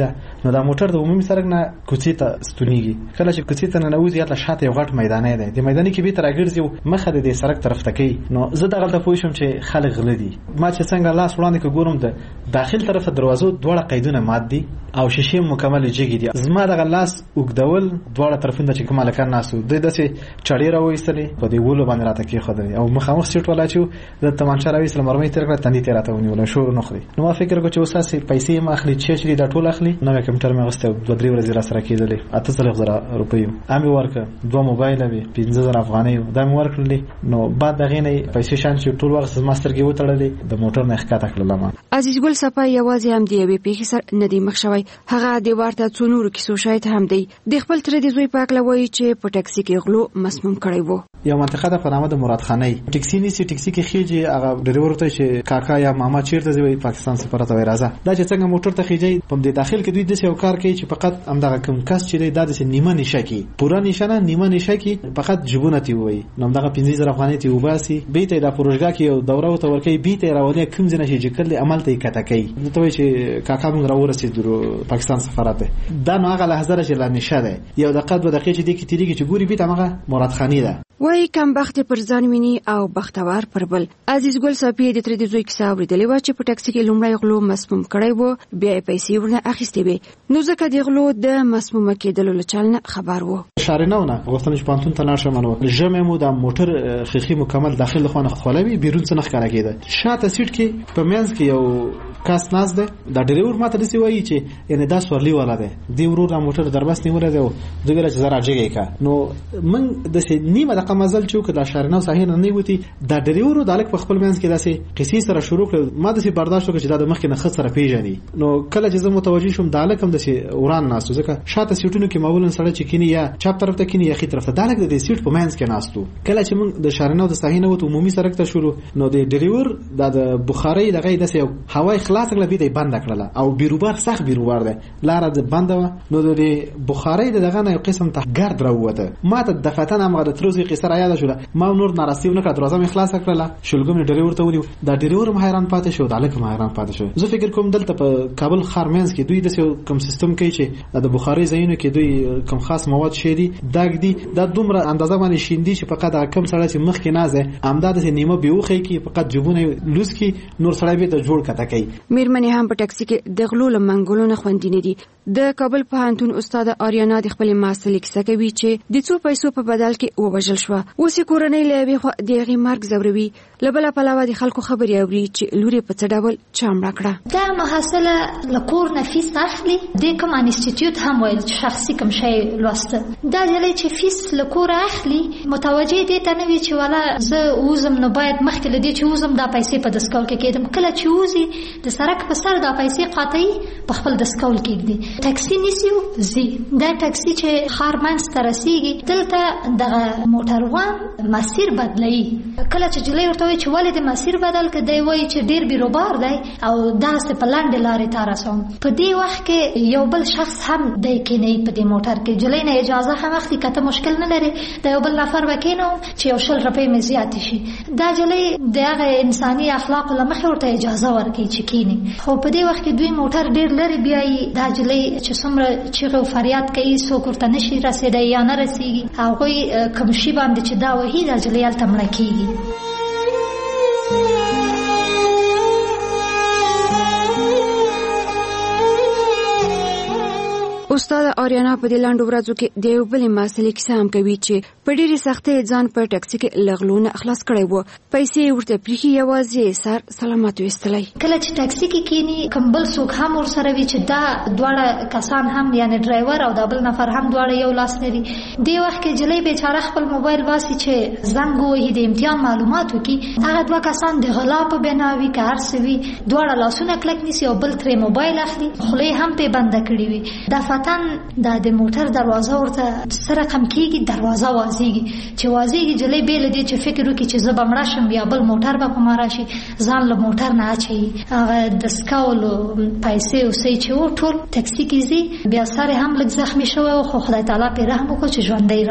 [SPEAKER 9] نو دا موټر د عمومي سړک نه کوڅې ته ستونیږي. کله چې کوڅې ته ننوځي یا شاته یو غټ میدان دی، د میدان کې به تر اګرځي مخه د سړک طرف ته کوي. نو زه دغه ته پوه شم چې خلک غلي دي. ما چې څنګه لاس وړاندې کې ګورم د داخل طرف دروازو دواړه قیدونه مات دي او شیشې مکمل جګې دي. زما دغه لاس وګدول دواړه طرفونه چې کومه لکه ناسو د داسې چړې راوېستلې په دې ولو باندې راته کې خدای او مخامخ سیټ ولا چې د تمانچه راوېستل مرمۍ تر کړه تندې تیراته ونیول شو نو خري. نو ما فکر وکړ چې اوسه پیسې ما اخلي چې چې دا ټول اخلي. نو کمپیوټر مې غوسته دوه درې ورځې را سره کېدلې اته زره روپۍ امي ورکه دوه موبایل به پنځه زره افغانۍ دا مې ورکړلې. نو بعد دغه نه پیسې شان چې ټول وخت ماستر کې وټړلې د موټر نه ښکته کړل. ما
[SPEAKER 8] عزیز ګل صفای یوازې هم دی وی پیښې سر ندی مخ شوی. هغه د ورته څونورو کیسو شاید هم دی د خپل تر دې زوی پاک لوي چې په ټاکسي کې غلو مسموم کړی وو.
[SPEAKER 9] یو منطقه ده په نامه د مراد خاني ټاکسي نيسي ټاکسي کې خيږي هغه ډریور ته چې کاکا یا ماما چیرته دی پاکستان سفارت وای راځه دا چې څنګه موټر ته خيږي په دې داخل کې دوی د یو کار کوي چې فقط همدغه کم کس چې دی د نیمه نشه کې پورا نشانه نیمه نشه کې فقط جبونه تی وای نو همدغه پنځه زره افغانۍ تی وباسي به ته د پروژه کې یو دوره او تورکې به ته راوړي کوم ځنه چې کله عمل ته کته کوي نو ته چې کاکا موږ راورسېدو پاکستان سفارت دا نو هغه لحظه چې لا نشه ده یو دقیقه دوه دقیقې چې د کې تیریږي چې ګوري به تمغه مراد خانی ده
[SPEAKER 8] وای کم بخت پر ځان ویني او بختوار پر بل. عزیز ګل صافی د تر دې زوی کیسه اوریدلې و چې په ټاکسي کې لومړی غلو مسموم کړی وو بیا پیسې ورنه اخیستې وي نو ځکه د غلو د مسموم کېدلو لچلنه خبر وو.
[SPEAKER 9] شارنونه غوښتنه چې پانتون ته لاړ شم نو جمع مو د موټر خخي مکمل داخله خونه خولوي بیرون څخه ښکارا کېده شاته سیټ کې په منځ کې یو کاس ناز ده دا ډریور ماته دسی وایي چې یعنی دا سورلی والا ده دی ورور د موټر درباس نیول ده د ویل چې زرا جګی کا نو من د سې نیمه د قمزل چوک د شارنو صحیح نه نیوتی دا ډریور د الک په خپل منځ کې داسې قصې سره شروع کړ ما د سې برداشت وکړ چې دا د مخ کې نه خط سره پیژني نو کله چې زه متوجي شوم د الک هم د سې وران ناسو ځکه شاته سیټونو کې معمولا سره چې کینی یا چپ طرف ته کینی یا خې طرف ته د الک د سیټ په منځ کې ناستو کله چې موږ د شارنو د صحیح نه وته عمومي سړک ته شروع نو د ډریور د بخاري دغه د سې هواي خلاص کړل به بند کړل او بیروبار سخت بیروبار ده لاره د بند نو د بخاري دغه نه یو قسم ته ګرد راوته ما ته د فتن امغه د تروزي قصه را یاد شول ما نور ناراستی نه کړ دروازه مې خلاص کړل شلګم ډریور ته ونیو دا ډریور مې حیران پاتې شو د الک مې حیران پاتې شو زه فکر کوم دلته په کابل خارمنز کې دوی د کوم سیستم کوي چې د بخاري زینو کې دوی کوم خاص مواد شېدي داګ دي د دومره اندازه باندې شیندي چې فقط کم سره چې مخ کې نازه امداد سه نیمه بیوخی کې فقط جبونه لوس کې نور سړی به ته جوړ کته کوي.
[SPEAKER 8] میرمنې هم په ټاکسي کې د غلو لمنګلو نه خوندینې دي. د کابل پوهنتون استاد آریانا د خپل محصل کیسه کوي چې د څو پیسو په بدل کې ووژل شو اوس کورنۍ لوي خو دغه مرګ زوروي لبل په علاوه د خلکو خبري اوري چې لوري په څه ډول چامړه کړه
[SPEAKER 4] دا محصله لکور نه فیس اخلي د کوم انسټیټیوټ هم ویل چې شخصي کوم شی لوسته دا دلی چې فیس لکور اخلي متوجه دي ته نه وی چې ولا زه وزم نو باید مخکې لدی چې وزم دا پیسې په دسکول کې کېدم کله چې وزي د سرک په سر دا پیسې قاطعي په خپل دسکول کې دي ټاکسي نیسیو زی دا ټاکسي چې خارمنس ته رسیږي دلته دغه موټروان مسیر بدلوي کله چې جلې ورته وي چې ولې د مسیر بدل کړي وایي چې ډیر بیروبار دی او داسې په لاندې لارې ته رسوم په دې وخت کې یو بل شخص هم دی کېنی په دې موټر کې جلې نه اجازه هم اخلي کته مشکل نه لري د یو بل نفر وکینو چې یو شل روپۍ مې زیات شي دا جلې د هغه انساني اخلاق لمخې ورته اجازه ورکړي چې کینی خو په دې وخت کې دوی موټر ډیر لري بیاي دا جلې چې څومره چیغه او فریاد کوي څوک ورته نشي رسیدای یا نه رسیږي هغوی کوم شی باندې چې دا وهي دا جلې هلته مړه کېږي.
[SPEAKER 8] استاد آریانا په دې لاندو ورځو کې د یو بل مسلې کیسه هم کوي چې په ډېرې سختۍ ځان په ټاکسي کې لغلونه خلاص کړی وو پیسې ورته پریخي یوازې سر سلامت وستلی
[SPEAKER 4] کله چې ټاکسي کې کینی کوم بل څوک هم ورسره وي چې دا دواړه کسان هم یعنی ډرایور او دا بل نفر هم دواړه یو لاس لري دی وخت کې جلې بیچاره خپل موبایل واسي چې زنګ وهي د امتحان معلومات وکي هغه دوه کسان د غلا په بناوي کار سوي دواړه لاسونه کلک نیسي او بل ترې موبایل اخلي خولې هم په بند کړی وي دا دا د موټر دروازه ورته سره کم کیږي دروازه وازيږي چې وازيږي جلې بیل دي چې فکر وکړي چې زه بمړه شم یا بل موټر به په مارا شي ځان له موټر نه اچي هغه د سکاولو پیسې او سې چې و ټول ټاکسي کې زی بیا سره هم لږ زخمی شو خو خدای تعالی په رحم وکړي چې ژوندۍ راغله.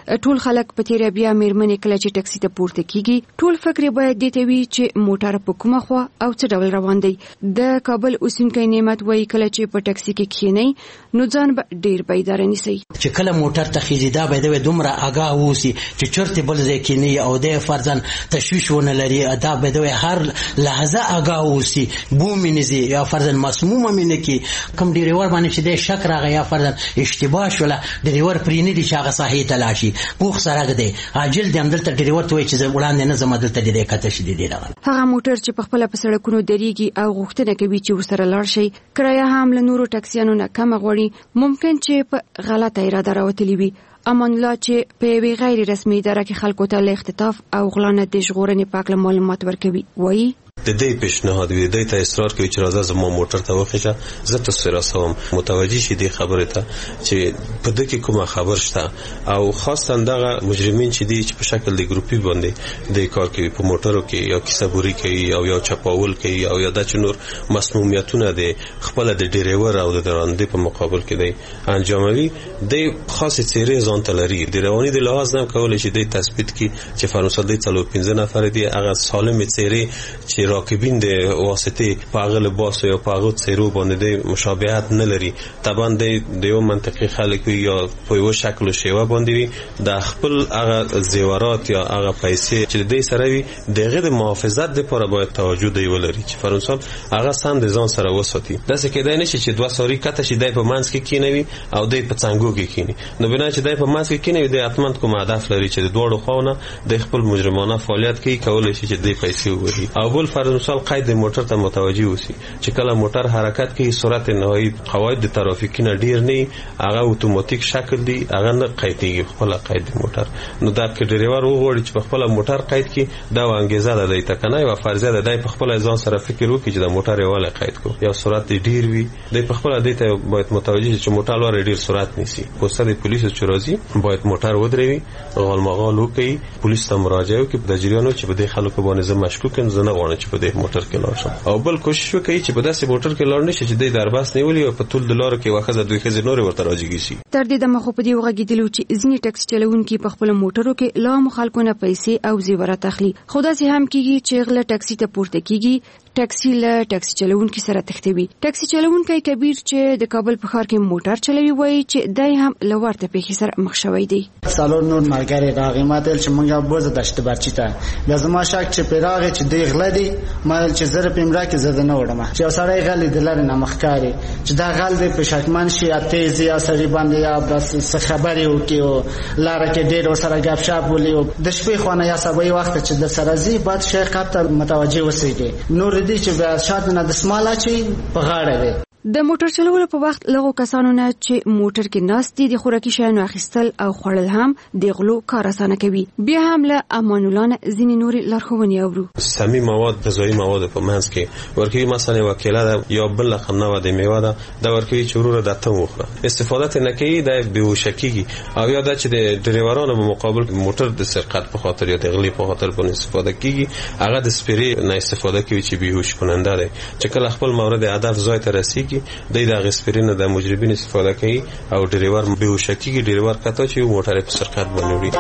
[SPEAKER 8] ټول خلک په تیر بیا میرمنې کله چې ټکسي ته پورته کیږي ټول فکر باید دې ته وي چې موټر په کومه خوا او څه ډول روان دی. د کابل اوسیدونکی نعمت وایي کله چې په ټکسي کې کښینئ نو ځان به ډیر بیدار نیسئ.
[SPEAKER 12] چې کله موټر ته خېږي دا باید دومره آگاه اوسي چې چرته بل ځای کې نه او د فرضاً تشویش ونه لري. دا باید هر لحظه آگاه اوسي بومي نزي یا فرضاً مسمومه مینه کې کوم ډریور باندې چې د شک راغی یا فرضاً اشتباه شوله ډریور پرې نه دي چې هغه صحیح تلاشي پوخ سره دی عاجل دی همدلته ډریور ته وایي چې وړاندې نه زما دلته دې کته شي دې راغله.
[SPEAKER 8] هغه موټر چې په خپل په سړکونو درېږي او غوښتنه کوي چې ورسره لاړ شي کرایه هم له نورو ټکسیانو نه کم غوړي ممکن چې په غلطه اراده راوتلی وي. امان الله چې په یوې غیر رسمي اداره کې خلکو ته له اختطاف او غلا د ژغورنې په اړه معلومات ورکوي. وایي
[SPEAKER 10] د دې پیشنهاد وی د ته اصرار کوي چې راځه زما موټر ته وخیشه زه تاسو راسوم متوجي شي د خبره ته چې په دې کې کومه خبر شته او خاصه دغه مجرمین چې دي چې په شکل د ګروپي باندې د کار کوي په موټرو کې یا کیسهبوري کوي او یا چپاول کوي او یا د چنور مسمومیتونه د خپل د ډریور او د راننده په مقابل کې دی انجاموي. د خاصه چیرې ځان ته لري د رواني د لحاظ نه کول شي د تثبیت کی چې فرانسه د څلور پنځه نفر دي هغه سالم چیرې چې راکبین د واسطه په هغه لباس یا په هغه چیرو باندې مشابهت نه لري. طبعا د یو منطقي خلک یا په یو شکل او شیوه باندې د خپل هغه زیورات یا هغه پیسې چې د سره وي دغه د محافظت لپاره باید توجه دی ولري چې فرانسه هغه سم د ځان سره وساتي. داسې کېدای نشي چې دوه سوري کته شي د په منځ کې کینوي او د په څنګو کې کینی نو بنا چې د په منځ کې کینوي د اتمن کوم هدف لري چې د دوړو خونه د خپل مجرمانه فعالیت کوي کولای شي چې د پیسې ووري او بل فرض مثال قید موټر ته متوجي اوسي چې کله موټر حرکت کوي سرعت نهایی قواعد د ترافیکي نه ډیر نه هغه اتوماتیک شکل دی هغه نه قیدیږي خپل قید موټر نو دا کې ډریور وګوري چې خپل موټر قید کی دا انګیزه ده د تکنای او فرضیه ده د خپل ځان سره فکر وکړي چې د موټر یواله قید کو یا سرعت ډیر وي د خپل د ته باید متوجي چې موټر لور ډیر سرعت نیسي پوسټ د پولیسو چروزي باید موټر ودروي غالمغال وکړي پولیس ته مراجعه وکړي په جریانو چې به د خلکو باندې زه مشکوک یم زه نه غواړم چې په دې موټر کې لاړ شم او بل کوشش وکړي چې په داسې موټر کې لاړ نشي چې د درباس نیولي او په ټول د لارو کې واخزه دوی خزه نور ورته راځي شي.
[SPEAKER 8] تر دې د مخ په دې وغږیدلو چې ځینې ټکسي چلوونکي په خپل موټرو کې لا مخالفونه پیسې او زیورات اخلي. خو داسې هم کیږي چې غله ټکسي ته پورته کیږي ټکسي له ټکسي چلوونکي سره تختوي. ټکسي چلوونکی کبیر چې د کابل په ښار کې موټر چلوي وایي چې دای هم لورته پیښې سره مخ شوی دی.
[SPEAKER 14] سالون نور ملګری راغی ماته چې مونږه بوزه دشت برچی ته د زما شک چې پیراغه چې دی غله دی مال چې زره پمرا کې زده نه وړم چې سړی غلی دلاره نه مخکاري چې دا غل دی په شکمن شي اتیز یا سړی باندې یا بس خبري وکي او لاره کې ډیر وسره غاب شاپ ولي د شپې خونه یا سبا وخت چې د سره زی بعد شیخ ته متوجي وسیږي نور دي چې شاته نه د سماله چی په غاړه دی.
[SPEAKER 8] د موټر چلولو په وخت لغو کسانو نه چې موټر کې ناست دي د خوراکي شیانو اخیستل او خوړل هم د غلو کار اسانه کوي. بیا هم له امان الله نه ځینې نورې لارښوونې اورو.
[SPEAKER 10] سمي مواد غذایی مواد په منځ کې ورکوي مثلا وکیله ده یا بل رقم نه د میوه ده دا ورکوي چې ورور د ته وخوره استفاده نه کوي د بیهوشکیږي او یا د چې د ډریورانو په مقابل موټر د سرقت په خاطر یا د غلی په خاطر باندې استفاده کیږي هغه د سپری نه استفاده کوي چې بیهوش کننده ده چې کله خپل مورد هدف ځای ته رسیږي د دغه سپرین د مجرمین استفاده کوي او ډریور به وشکیږي ډریور کته چې موټر په سرقت باندې وړي.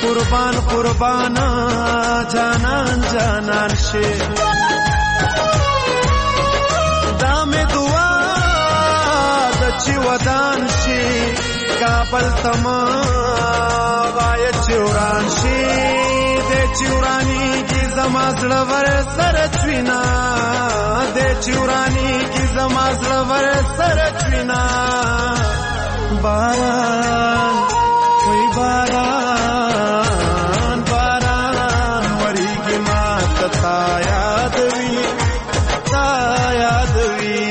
[SPEAKER 2] قربان قربان جانان جانان شي دامه دعا د چی ودان شي کابل تما وای چوران شي د چورانی کی زما زړه ور سره چوینا د چورانی کی زما زړه ور سره چوینا باران وای باران باران وریږي ما تا یاد وی تا یاد وی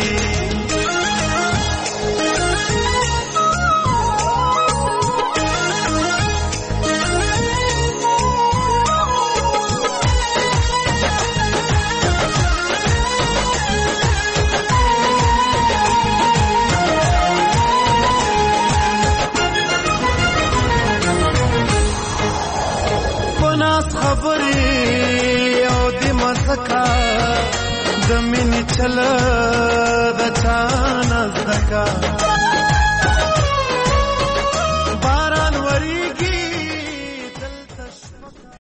[SPEAKER 2] د مینې چل د چانه زکا